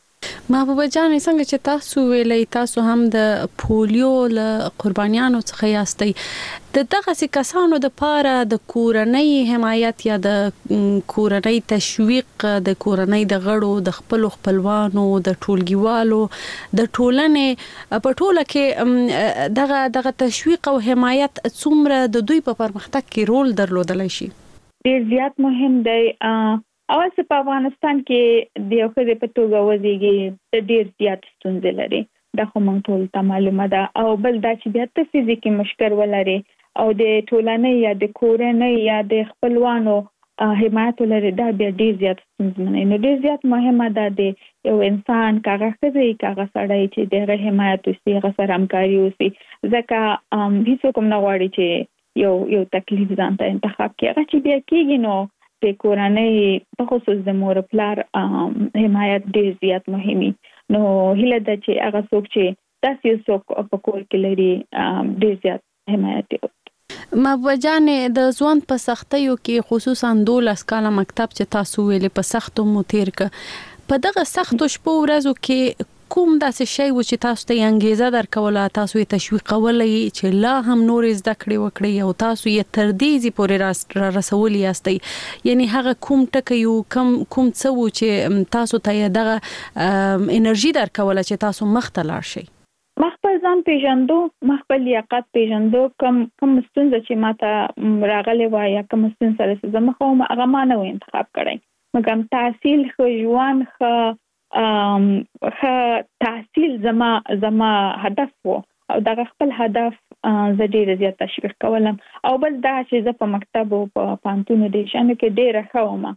محبوبه جان څنګه چې تاسو ویلې تاسو هم د پولیو له قربانیانو څخه یاستئ د دغه کسانو د پاره د کورنۍ حمایت یا د کورنۍ تشویق د کورنۍ د غړو د خپل خپلوانو د ټولګیوالو د ټولنې په ټوله کې دغه دغه تشویق او حمایت څومره د دوی په پرمختګ کې رول درلودلی شي؟ ډیر زیات مهم دی. اول څه په افغانستان کې د یو خدای په توګه وزيږي د ډیر زیات ستونزې لري دا خو موږ ټول ته معلومه ده. او بل دا چې بیا ته فزیکي مشکل ولري او د ټولنې یا د کورنۍ یا د خپلوانو حمایت لري دا بیا ډیر زیات ستونزمن. نو ډیر زیات مهمه ده د یو انسان کاغه خزي کاغه سړی چې د حمایت وسي هغه سره همکاري وسي ځکه هیڅ کوم نه غواړي چې یو یو تکلیف ځان ته انتخاب کړي. هغه چې بیا کېږي نو د کورنۍ په خصوص د مور پلار حمایت ډیر زیات مهمي. نو هله د چې هغه څوک چې تاسو څوک په کور کې لري ډیر زیات حمایت کوي. محبوبه جان د ځوان په سختیو کې خصوصا دولس کاله مکتب چې تاسو ویلې په سختو مو تیر ک په دغه سختو شپو ورځو کې کوم داسې شی و چې تاسو ته انګیزه درکوله تاسو یې تشویقولې چې لا هم نور زده کړې وکړي او تاسو یې تر دې ځې پورې را رسولي یاستئ؟ یعنی هغه کوم ټکی یو کوم کوم څه و چې تاسو ته دغه انرژي درکوله چې تاسو مخ ته لاړ شئ؟ مخبل ځان پیژندو، مخبل لیاقت پیژندو، کم کم ستونزه چې ماته راغلې وای یا کوم ستونزه سره زما خو هغه ما نه و انتخاب کړی. مګم تحصیل خو ژوند خو ام خ تحصیل زما زما هدف وو او دا خپل هدف زه ډیر زیات تشویق کولم. او بل دا چې زه په مکتب او په پانتون د شانو کې ډیر خوم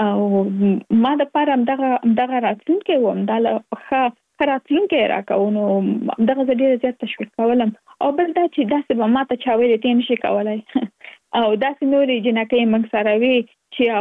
او ما د پاره دغه دغه راتلونکي ووم دا ښه راتلونکي راکاونو دغه زه ډیر زیات تشویق کولم. او بل دا چې داسې به ماته چا ویلې تی نشي کولای او داسې نورې جنکۍ موږ سره وي چې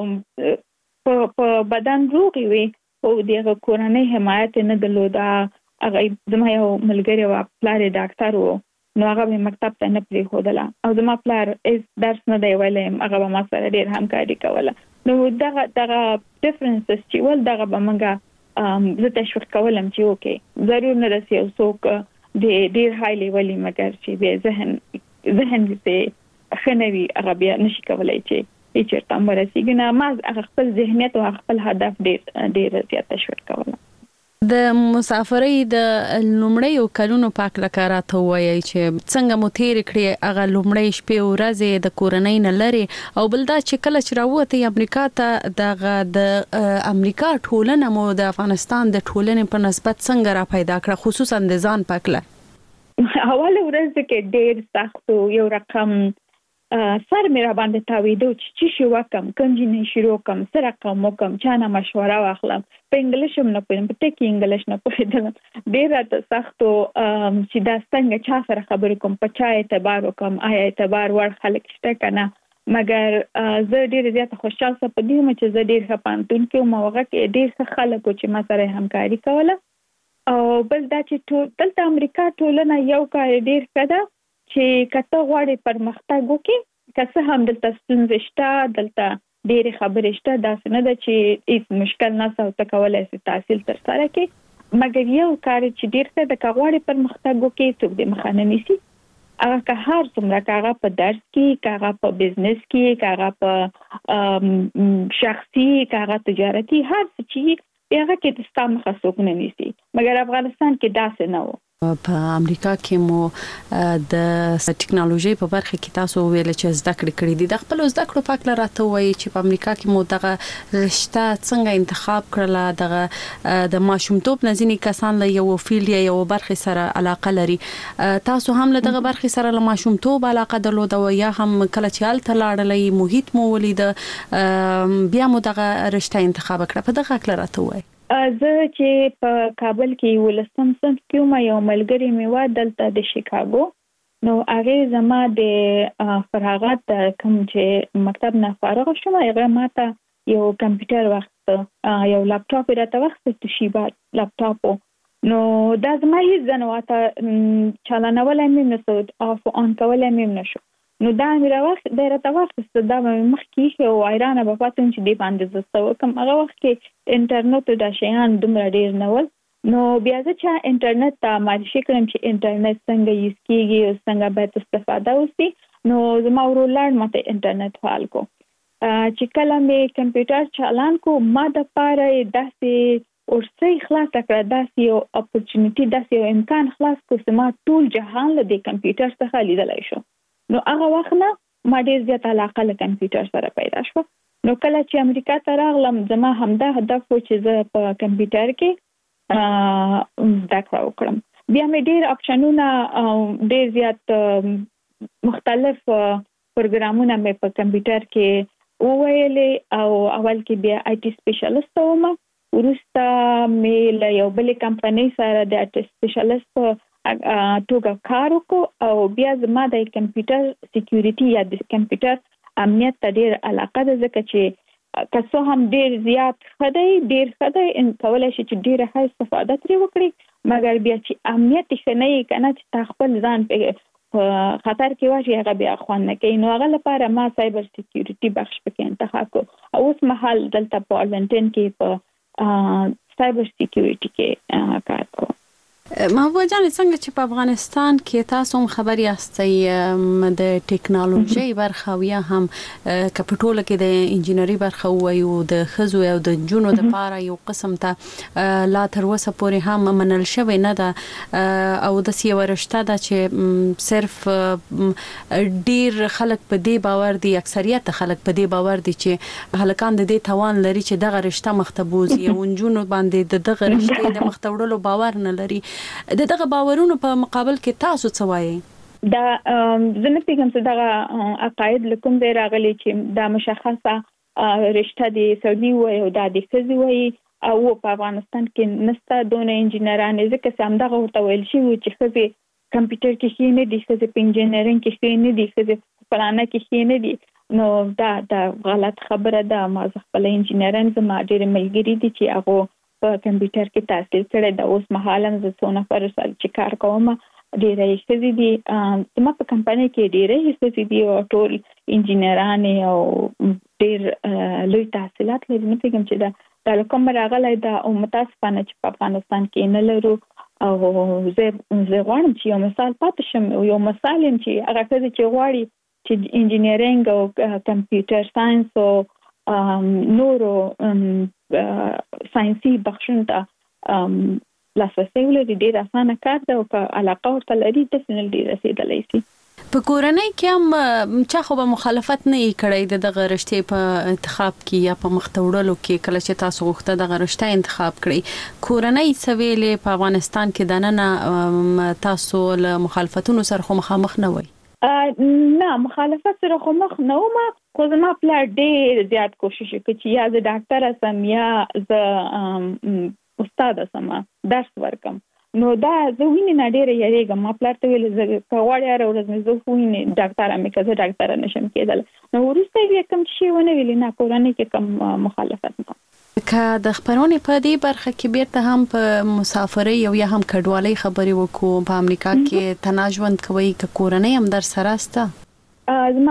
هغه په بدن روغ وي او دغه کورنۍ حمایت نه درلوده. هغه زما یو ملګری و پلار ډاکټر و نو هغه به مکتب ته نه پرېښودله او زما پلار هیڅ درس نه دی ویلی هغه به ما سره ډېر همکاري کوله. نو دغه دغه ډفرنسز چې ول دغه به موږ زه تشویق کولم چې اوکې ضرور نه رسي او څوک د ډېر های لیولي مګر چې بیا ذهن ذهن دې ښه نه وي هغه بیا نشي کولی چې چیرته مرسیږي. نه ما هغه خپل ذهنیت او خپل هدف ډېر ډېر زیات تشویق کوله. د مسافرۍ د لومړیو کلونو پاک لکه راته وایي چې څنګه مو تیر کړی هغه لومړی شپې او ورځې د کورنۍ نه لري او بل دا چې کله چې راووتې امریکا ته دغه د امریکا ټولنه مو د افغانستان د ټولنې په نسبت څنګه را پیدا کړه خصوصا د ځان پاکله؟ اول ورځ کې ډېر سخت یو رقم سر مې را باندې تاویدو چې چې شو وکم کوم جنې شروع کوم سره کوم کوم چانه مشوره واخلم په انګلیش هم نه پوهیم په ټکی انګلیش نه پوهیدم ډېر راته سختو چې دا څنګه چا سره خبرې کوم په چا اعتبار وکم آیا اعتبار وړ خلک شته کنه. مګر زه ډېر زیات خوشاله سم په دې چې زه ډېر ښه پانتون کې او موږ کې ډېر ښه خلک چې ما سره همکاري کوله. او بل دا چې دلته امریکا ټولنه یو کار ډېر ښه ده چې کته غواړي پرمختګ وکړي که څه هم دلته ستونزې شته دلته ډېرې خبرې شته داسې نه ده چې هیڅ مشکل نشته او ته کولی شې تحصیل ترسره کړې مګر یو کار چې ډېر ښه ده که غواړي پرمختګ وکړي څوک دې مخه نه نیسي. هغه که هر څومره که هغه په درس کې که هغه په بزنس کې که هغه په شخصي که هغه تجارتي هر څه چې هغه کې د ستا مخه څوک نه نیسي. مګر افغانستان کې داسې نه و. په امریکا کې مو د ټکنالوژي په برخه کې تاسو ویل چې زده کړې کړې دي د خپل زده کړو په اړه راته وایي چې په امریکا کې مو دغه رشته څنګه انتخاب کړله دغه د ماشومتوب نزینی کسان له یو فیلډ یا یو برخه سره علاقه لري تاسو هم له دغه برخه سره له ماشومتوب علاقه درلوده او یا هم کله چې الته لاړلې محیط مو ولید بیا مو دغه رشته انتخاب کړه په دغه اړه راته وایي؟ زه چې په کابل کې ولسم صنف کې وم یو ملګری مې و دلته د شیکاګو نو هغه زما د فراغت کوم چې مکتب نه فارغ شوم هغه ماته یو کمپیوټر وخت یو لپټاپ راته وخت توشیبا لپټاپ نو دا زما هیڅ ځنواته چالانولای مې نشو اف اون کولای مې نشو نو دا مې راوخت د راته وخت دا مخ کې او ایران په پاتون چې دی باندې زسته کوم هغه وخت کې انټرنیټ د شیان دومره ډیر نه ول نو بیا چې انټرنیټ ته معرفي کړم چې انټرنیټ څنګه یوز کیږي او څنګه باید استفاده وشي، نو زما ورولار ماته انټرنیټ فعال کو چې کله مې کمپیوټر چالان کو ما د پاره داسې ورسې خلاص کړه، داسې یو اپورچونټی، داسې یو امکان خلاص کو چې ما ټول جهان له دې کمپیوټر څخه لیدلای شو. نو هغه وخت نه ما ډېر زیات علاقه له کمپیوټر سره پیدا شو. نو کله چې امریکا ته راغلم زما همدا هدف و چې زه په کمپیوټر کې زده کړه وکړم. بیا مې ډېر اپشنونه ډېر زیات مختلف پروګرامونه مې په کمپیوټر کې وویلې او اول کې بیا آی ټي سپیشلیست وم. ورسته مې له یو بل کمپنۍ سره د آی ټي سپیشلیست په توګه کار وکړ او بیا زما د کمپیوټر سکیورټي یا د کمپیوټر امنیت ته ډېر علاقه ده، ځکه چې که څه هم ډېر زیات خدای ډېر خدای ان کولای شي چې ډېر ښه استفاده ترې وکړي، مګر بیا چې امنیت ښه نه وي کنه چې تا خپل ځان په خطر کې واچي هغه بیا خوند نه کوي. نو هغه لپاره ما سایبر سکیورټي بخش پکې انتخاب کړ او اوس مهال دلته په آرلنټن کې په سایبر سکیورټي کې کار کوم. محبوبه جان، څنګه چې په افغانستان کې تاسو هم خبري یاستئ د ټیکنالوژي برخه او یا هم کپټول کې د انجینری برخه وایو د خزو او د جنونو د پاره یو قسم ته لا تر اوسه پورې هم منل شوی نه ده او د سی ورشته ده چې صرف ډیر خلک په دې باور دي، اکثریت خلک په دې باور دي چې هلکان د دې توان لري چې دغه رشته مختبوزي او جنونو باندې د دغه رشته د مختوړلو باور نه لري. د دغه باورونو په مقابل کې تاسو څه وایي؟ دا زنه پیغام څه دغه عقاید لکم ځای راغلي چې دا مشخصه رشته دي سعودي وي او د خزي وي او په افغانستان کې نسته دونه انجینران، ځکه چې هم دغه ورته ویل شي چې خزي کمپیوټر کې شي نه دي، خزي په انجینرینګ کې شي نه دي، خزي پلانه کې شي نه دي. نو دا دا غلط خبره ده. ما خپل انجینران زما ډېر ملګري دي چې هغه په کمپیوټر کې تحصیل کړی د اوس مهال هم زه څو نفر سره چې کار کوم ډېرې ښځې دي. زما په کمپنۍ کې ډېرې ښځې دي او ټول انجینران او ډېر لوی تحصیلات لري. نه پوهېږم چې دا د کوم راغلی ده او متاسفانه چې په افغانستان کې نه لرو. او زه زه غواړم چې یو مثال پاتې شم، یو مثال یم چې هغه ښځې چې غواړي چې انجینرینګ او کمپیوټر ساينس او نورو ساينسي بخشونو ته لاسرسي ولري، ډېر اسانه کار ده او که علاقه ورته لري ډیفینټلی رسیدلی شي. په کورنۍ کې هم چا خو به مخالفت نه کړی د دغه رشتې په انتخاب کې یا په مختوړلو کې، کله چې تاسو غوښته دغه رشته انتخاب کړئ کورنۍ سویلې په افغانستان کې دننه تاسو له مخالفتونو سره خو مخامخ نه وای؟ نه مخالفت سره خو مخ نه وم، خو زما پلار ډېر زیات کوشش وکړ چې یا زه ډاکټره سم یا زه استاده سم درس ورکم. نو دا زه وینې نه ډېره یریږم. ما پلار ته ویل زه که غواړې هره ورځ مې زه خو وینې ډاکټره مې که زه ډاکټره نشم کېدلی. نو وروسته یې کوم شی ونه ویلې، نه کورنۍ کې کوم مخالفت نه. که د خبرونې په دې برخه کې بیرته هم په مسافرۍ او یا هم کډوالۍ خبرې وکړو، په امریکا کې تنها ژوند کوي که کورنۍ هم در سره سته؟ زما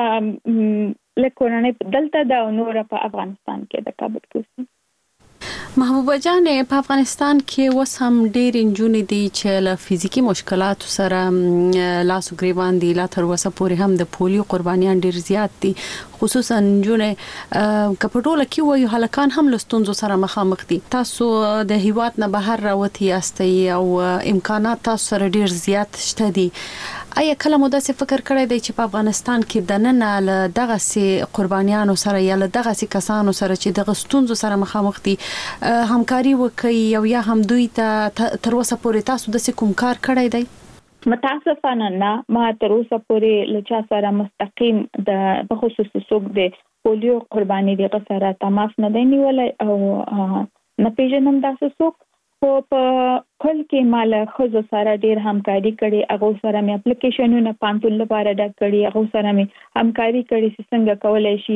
له کورنۍ دلته ده او نوره په افغانستان کې د کابل کې. محبوبه جان، په افغانستان کې اوس هم ډېر نجونې دي چې له فزیکی مشکلاتو سره لاس او ګریوان دي. لا تر اوسه پورې هم د پولیو قربانیان ډېر زیات دي، خصوصا نجونې که په ټوله کې وایو هلکان هم له ستونزو سره مخامخ دي. تاسو د هیواد نه بهر راوتي یاستئ او امکانات تاسو سره ډېر زیات شته دي. آیا کله مو داسې فکر کړی دی چې په افغانستان کې دننه له دغسې قربانیانو سره یا له دغسې کسانو سره چې دغه ستونزو سره مخامخ دي همکاري وکړي او یا هم دوی ته تر اوسه پورې تاسو داسې کوم کار کړی دی؟ متاسفانه نه، ما تر اوسه پورې له چا سره مستقیم د بخصوص څوک د پولیو قرباني دغه سره تماس نه دی نیولی او نه پیژنم داسې څوک. خو په کل کې مال خزو سره ډیر همکاري کړي، هغه سره مې اپلیکیشنونه پانتون لپاره ډک کړي، هغه سره مې همکاري کړي چې څنګه کولای شي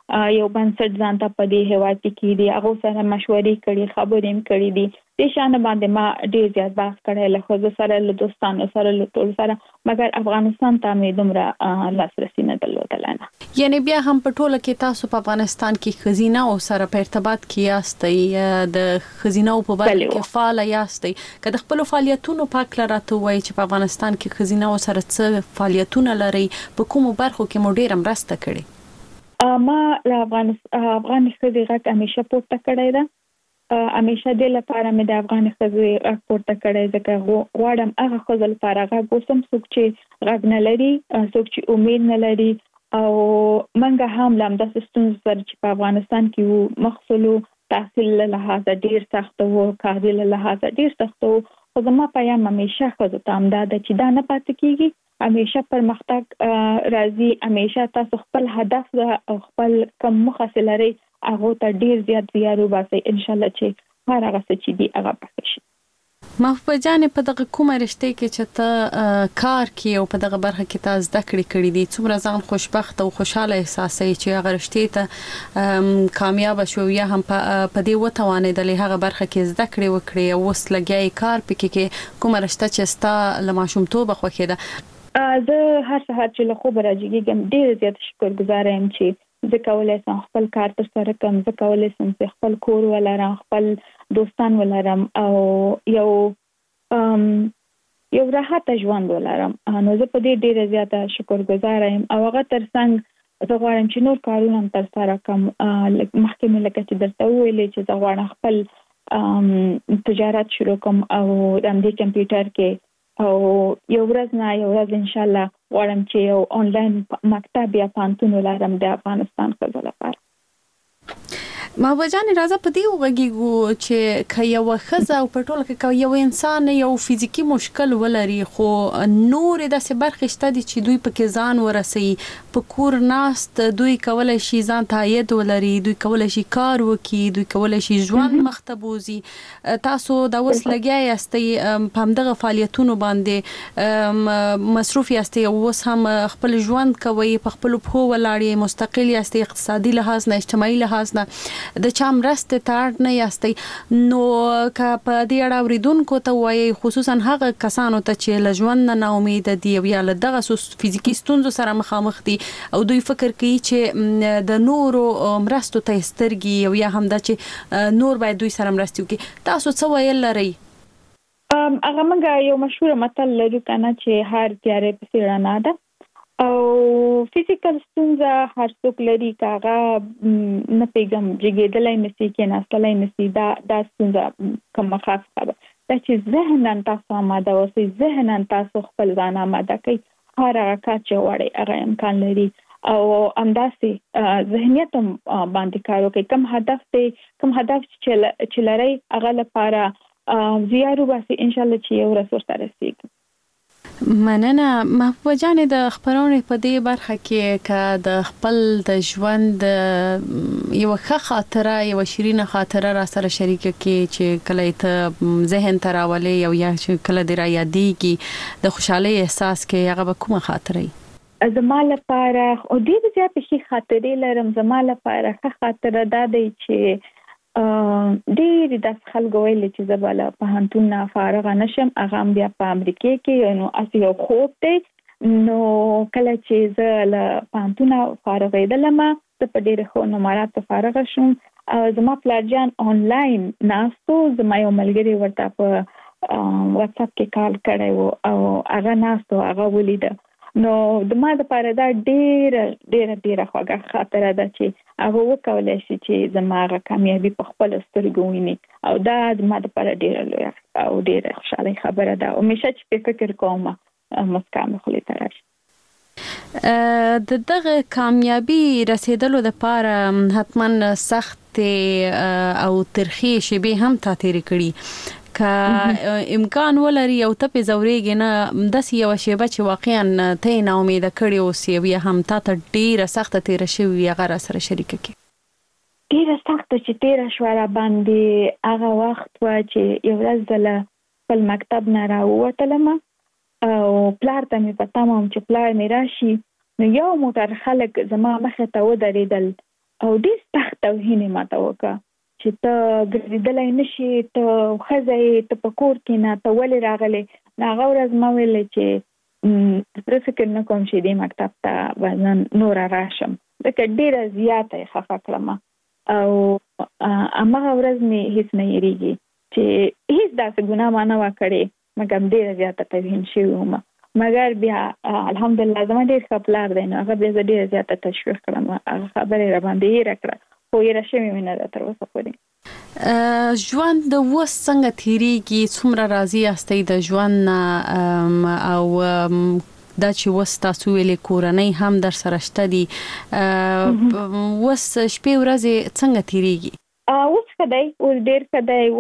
یو بنسټ ځان ته په دې هیواد کې کړي دي هغه سره مشورې کړي خبرې هم کړي دي د شان باندې ما ډیر زیات بحث کړی له خو سره له دوستانو سره له ټول سره مګر افغانستان ته مې دومره لاسرسي نه درلودل نه یعنی بیا هم په ټوله کې تاسو په افغانستان کې خزینه او سره په ارتباط کې یاستئ د خزینه په برخه کې فعال یاستئ که د خپل فعالیتونو پاک لراته وای چې په افغانستان کې خزینه او سره څه فعالیتونه لري په کومو برخو کې مو ډیر مرسته کړې ما له افغانستان افغان خزي غټ همیشه پورته کړی دا همیشه د لپاره مې د افغان خزي غټ پورته کړی ځکه غواړم هغه خزل لپاره غږ وسم څوک چې غږ نه لري څوک چې امید نه لري او منګه هم لم د سیستم سره چې په افغانستان کې مخصلو تحصیل له لحاظه ډیر سخت وو کاري له لحاظه ډیر سخت وو خو زما پیغام همیشه خزو ته امداد چې دا نه پاتې کیږي همیشه پرمختګ راځي همیشه تاسو خپل هدف او خپل کوم مخه لري هغه ته ډیر زیات زیارو باسي ان شاء الله چې هر هغه څه چې دی هغه پاتې شي محبوبه جان په دغه کومه رشته کې چې ته کار کوي او په دغه برخه کې تاسو زده کړې کړې دي څومره ځان خوشبخت او خوشاله احساسوي چې هغه رشته ته کامیاب شو یا هم په دې وتوانېدل هغه برخه کې زده کړې وکړي او وس لګي کار پکې کې کومه رشته چې ستا لماشومتوب خوښه ده زه هر سهار چې له خوبه راځم ډیر زیات شکرګزار یم چې زه کولای شم خپل کار تر سره کوم زه کولای شم چې خپل کور ولرم خپل دوستان ولرم او یو ام یو راحت ژوند ولرم نو زه په دې ډیر زیات شکرګزار یم او هغه ترڅنګ زه غواړم چې نور کارونه هم تر سره کوم مخکې مې لکه چې درته ویلې چې زه غواړم خپل تجارت شروع کوم او د دې کمپیوټر کې او یو ورځ نه یو ورځ ان شاء الله غواړم چې یو آنلاین مکتب یا پانتون ولرم د افغانستان خزو لپاره ما وجانه راځه په دې وګیګو چې کایو خزه او په ټوله کې یو انسان یو فزیکی مشکل ولري خو نور د سبرخ شته دي چې دوی په کې ځان ورسي په کور ناست دوی کولای شي ځان تایید ولري دوی کولای شي کار وکي دوی کولای شي ژوند مختبوزي تاسو د وس لګیا یاستئ په همدغه فعالیتونو باندې مصروف یاستئ او وس هم خپل ژوند کوي په خپل په ولاړی مستقل یاستئ اقتصادي لحاظ نه اجتماعي لحاظ نه د چا مرسته تاړ نه یاستئ نو که په دې اړه اوریدونکو ته وایي خصوصا هغه کسانو ته چې له ژوند نه نا امید دي یا له دغه فزیکی ستونزو سره مخامخ دي او دوی فکر کوي چې د نورو مرستو ته سترګي او یا هم د چې نور باید دوی سره مرستي وکړي تاسو څه ویل لري ام هغه موږ یو مشهور متل لرو کنه چې هر تیارې په رڼا ده او فزیکل ستونزه هر څوک لري کاغه نه پیغام جګېدلای نشي کې ناستلای نشي دا د ستونزه کوم خاص خبره دا چې ذهنن تاسو آماده اوسئ ذهنن تاسو خپل ځان آماده کړئ هر هغه کار چې وړي هغه امکان لري او همداسې ذهنیت باندې کار وکړئ کوم هدف ته کوم هدف چې لري هغه لپاره زیارو باسي ان شاء الله چې یو رسول سره رسیږي مننه محبوبه جان د خبرونې په دې برخه کې ک د خپل د ژوند یو ښه خاطره یو شیرینه خاطره را سره شریک کې چې کله ته ذهن تراولې او یا چې کله د را یادېږي د خوشحالي احساس کې هغه کومه خاطره زما لپاره او ډېر زیات شي خاطرې لرم زما لپاره ښه خاطره دا دی چې ډېر د خلکو ویل چې زباله په هانتون نه فارغ نشم هغه بیا په امریکا کې نو اسی یو خوب دی نو کله چې زه له پانتون فارغ ایدلم زه په ډېر خو نو مراد فارغ شوم زما پلاجان آنلاین ناستو زما یو ملګری ورته په واتس اپ کې کال کړی وو او هغه ناستو هغه ولید نو د ما د پاره دا ډېر ډېر ډېر خوږه خاطره ده چې هغه وکولای شي چې زموږه کامیابی په خپل سترګو ویني او دا د ما د پاره ډېر لوی او ډېر خوشاله خبره ده او مشه چې فکر کوم مسکان خو ته راشي د دغه کامیابی رسیدلو لپاره حتما سخت او ترخی شی هم تا تیر کړي که امکان ولري او ته په زوريږي نه د یو شیبه چې واقعا ته نه امید کړی او سی بیا هم تا ته ډیره سخت تیر شوی هغه سره شریک کی ډیره سخت چې تیر شو را باندې هغه وخت و چې یو ورځ دله په مکتب نه راووتلم او پلار ته مې پتا مم چې پلار مې راشي نو یو موټر خلک زما مخه ته ودرېدل او ډېر سخت توهین ماته وکړه چې ته ګرځېدلای نشي، ته ښځه ته په کور کې نه، ته ولې راغلې؟ هغه ورځ ما ویل چې زه فکر نه کوم چې دې مکتب ته به نور راشم، ځکه ډېره زیاته یې خفه کړم او هماغه ورځ مې هیڅ نه یېرېږي چې هیڅ داسې ګناه ما نه وه کړې، مګر ډېره زیاته توهین شوې وم. مګر بیا الحمدلله زما ډېر ښه پلار دی، نو هغه بیا زه ډېره زیاته تشویق کړم، هغه خبرې راباندې هېره کړه، خو هېره شوې مې نه ده تر اوسه پورې. ژوند اوس څنګه تېرېږي؟ څومره راضي یاستئ د ژوند نه؟ او دا چې اوس تاسو ویلې کورنۍ هم در سره شته دي، اوس شپې ورځې څنګه تېرېږي؟ اوس ښه دی، اوس ډېر ښه دی.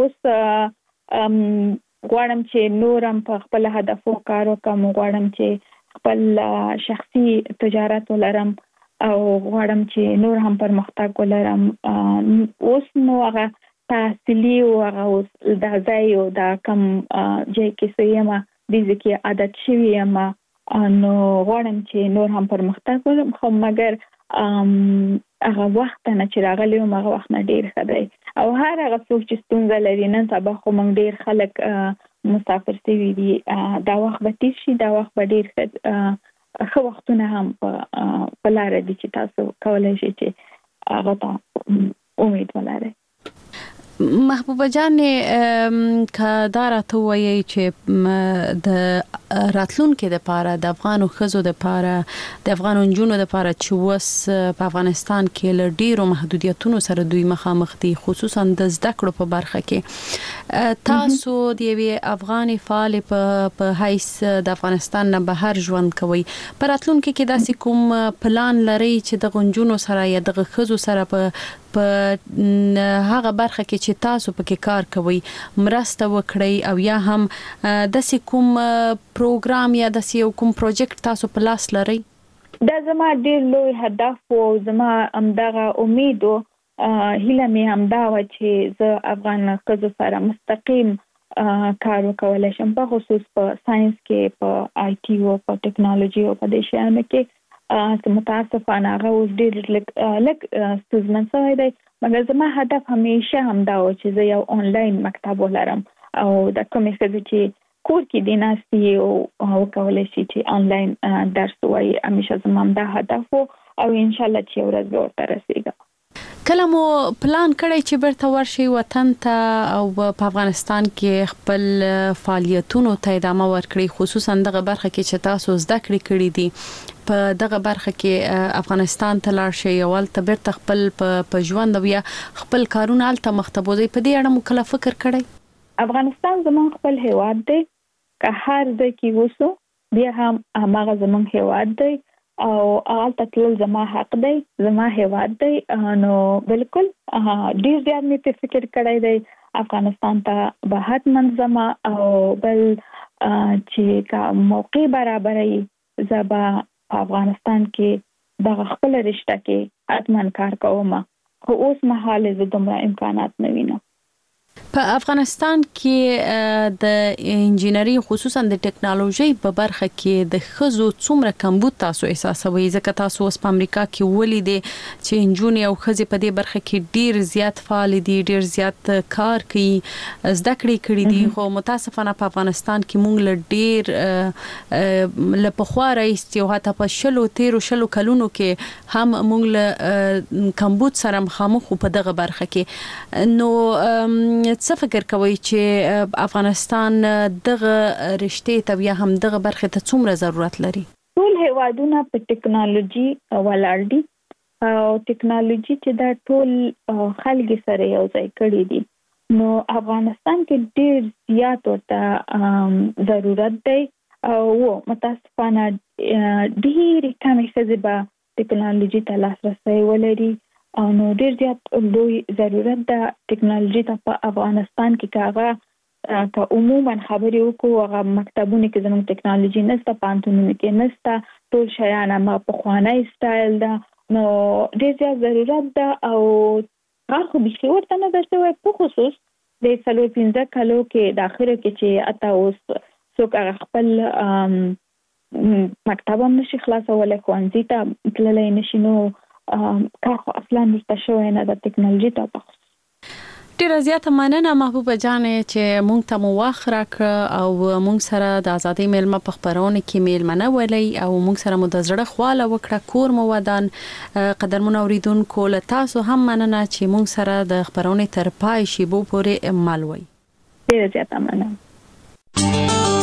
اوس غواړم چې نورم په خپل هدفو کار وکړم، غواړم چې خپل شخصي تجارت ولرم او غواړم چې نور هم پرمختګ ولرم. اوس نو هغه تحصیلي او هغه اوس د ځای او د کم ځای کې سیم د ځکه عادت شوی یم، نو غواړم چې نور هم پرمختګ وکړم، خو مګر هغه وخت نه چې راغلی وم هغه وخت نه ډېر ښه دی. او هر هغه څوک چې ستونزه لري، نن سبا خو موږ ډېر خلک مسافر سوي دي، دا وخت به تېر شي، دا وخت به ډېر ښه ښه وختونه هم په لاره دي چې تاسو کولی شئ چې هغه ته امید ولرئ. محبوبه جانې که دا راته ووایئ چې د راتلونکي دپاره د افغانو ښځو دپاره، د افغانو نجونو دپاره چې اوس په افغانستان کې له ډېرو محدودیتونو سره دوی مخامخ دي، خصوصا د زده کړو په برخه کې، تاسو د یوې افغانې فعالې په حیث د افغانستان نه بهر ژوند کوئ، په راتلونکي کې داسې کوم پلان لرئ چې دغه نجونو سره یا دغه ښځو سره په په هغه برخه کې چې تاسو پکې کار کوئ مرسته وکړئ، او یا هم داسې کوم پروګرام یا داسې یو کوم پروجیکټ تاسو په لاس لرئ؟ دا زما ډېر لوی هدف او زما همدغه امید او هیله مې همدا وه چې زه افغان ښځو سره مستقیم کار وکولی شم، په خصوص په ساينس کې، په آی ټي او په ټیکنالوژي او په دې شیانو کې. متاسفانه هغه اوس ډېر لږ ستونزمن شوی دی، مګر زما هدف همیشه همدا و چې زه یو آنلاین مکتب ولرم او د کومې ښځې چې کور کې دې ناستې او وکولی شي چې آنلاین درس ووایي، همیشه زما همدا هدف و او انشاءالله چې یو ورځ به ورته رسېږم. کله مو پلان کړی چې بیرته ورشئ وطن ته او په افغانستان کې خپل فعالیتونو ته ادامه ورکړئ، خصوصا دغه برخه کې چې تاسو زده کړې کړې دي، په دغه برخه کې افغانستان ته لاړ شئ او هلته بیرته خپل په ژوند او یا خپل کارونه هلته مخته بوځئ، په دې اړه مو کله فکر کړی؟ افغانستان زموږ خپل هیواد دی، که هر ځای کې اوسو بیا هم هماغه زموږ هیواد دی او هلته تلل زما حق دی، زما هیواد دی. نو بالکل ډېر زیات مې په فکر کړی دی افغانستان ته به حتما ځم، او بل چې که موقع برابروي زه به په افغانستان کې دغه خپل رشته کې حتما کار کوم، خو اوس مهال زه دومره امکانات نه وینم. په افغانستان کې د انجینری خصوصا د ټیکنالوژي په برخه کې د ښځو څومره کمبود تاسو احساسوي؟ ځکه تاسو اوس په امریکا کې ولیدئ چې نجونې او ښځې په دې برخه کې ډیر زیات فعال دي، ډیر زیات کار کوي، زده کړې کړې دي، خو متاسفانه په افغانستان کې موږ له ډیر له پخوا راهیسې او حتی په شلو تیرو شلو کلونو کې هم موږ له کمبود سره مخامخ په دغه برخه کې. نو څه فکر کوئ چې افغانستان دغه رشتې ته یا هم دغه برخه ته څومره ضرورت لري؟ ټول هیوادونه په ټیکنالوژي ولاړ دي او ټیکنالوژي چې دا ټول خلک سره یو ځای کړي دي، نو افغانستان کې ډېر زیات ورته ضرورت دی او متاسفانه ډېرې کمې ښځې به ټیکنالوژي ته لاسرسی ولري، او نو ډېر زیات لوی ضرورت ده ټیکنالوژي ته په افغانستان کې. که هغه که عموما خبرې وکړو، هغه مکتبونه کې زموږ ټیکنالوژي نشته، پوهنتونونو کې نشته، ټول شیان هماغه پخوانی سټایل ده، نو ډېر زیات ضرورت ده او کار خو بیخي ورته نه ده شوی، په خصوص د څلور پنځه کالو کې د اخرو کې چې حتی اوس څوک هغه خپل مکتب هم نشي خلاصولی، ښوونځي ته تللی نشي، نو کار خو اصلا نشته شوی نه د ټکنالوژي ته په ډیره زیاته مننه محبوبه جانې چې مونږ ته مو وخت راکړ او مونږ سره د ازادي میلمه په خبرونه کې میلمنه ولې او مونږ سره مو د زړه خواله وکړه کور مو ودان قدرمن اوریدونکو له تاسو هم مننه چې مونږ سره د خبرونه تر پای شی بو پورې مالوي ډیره زیاته مننه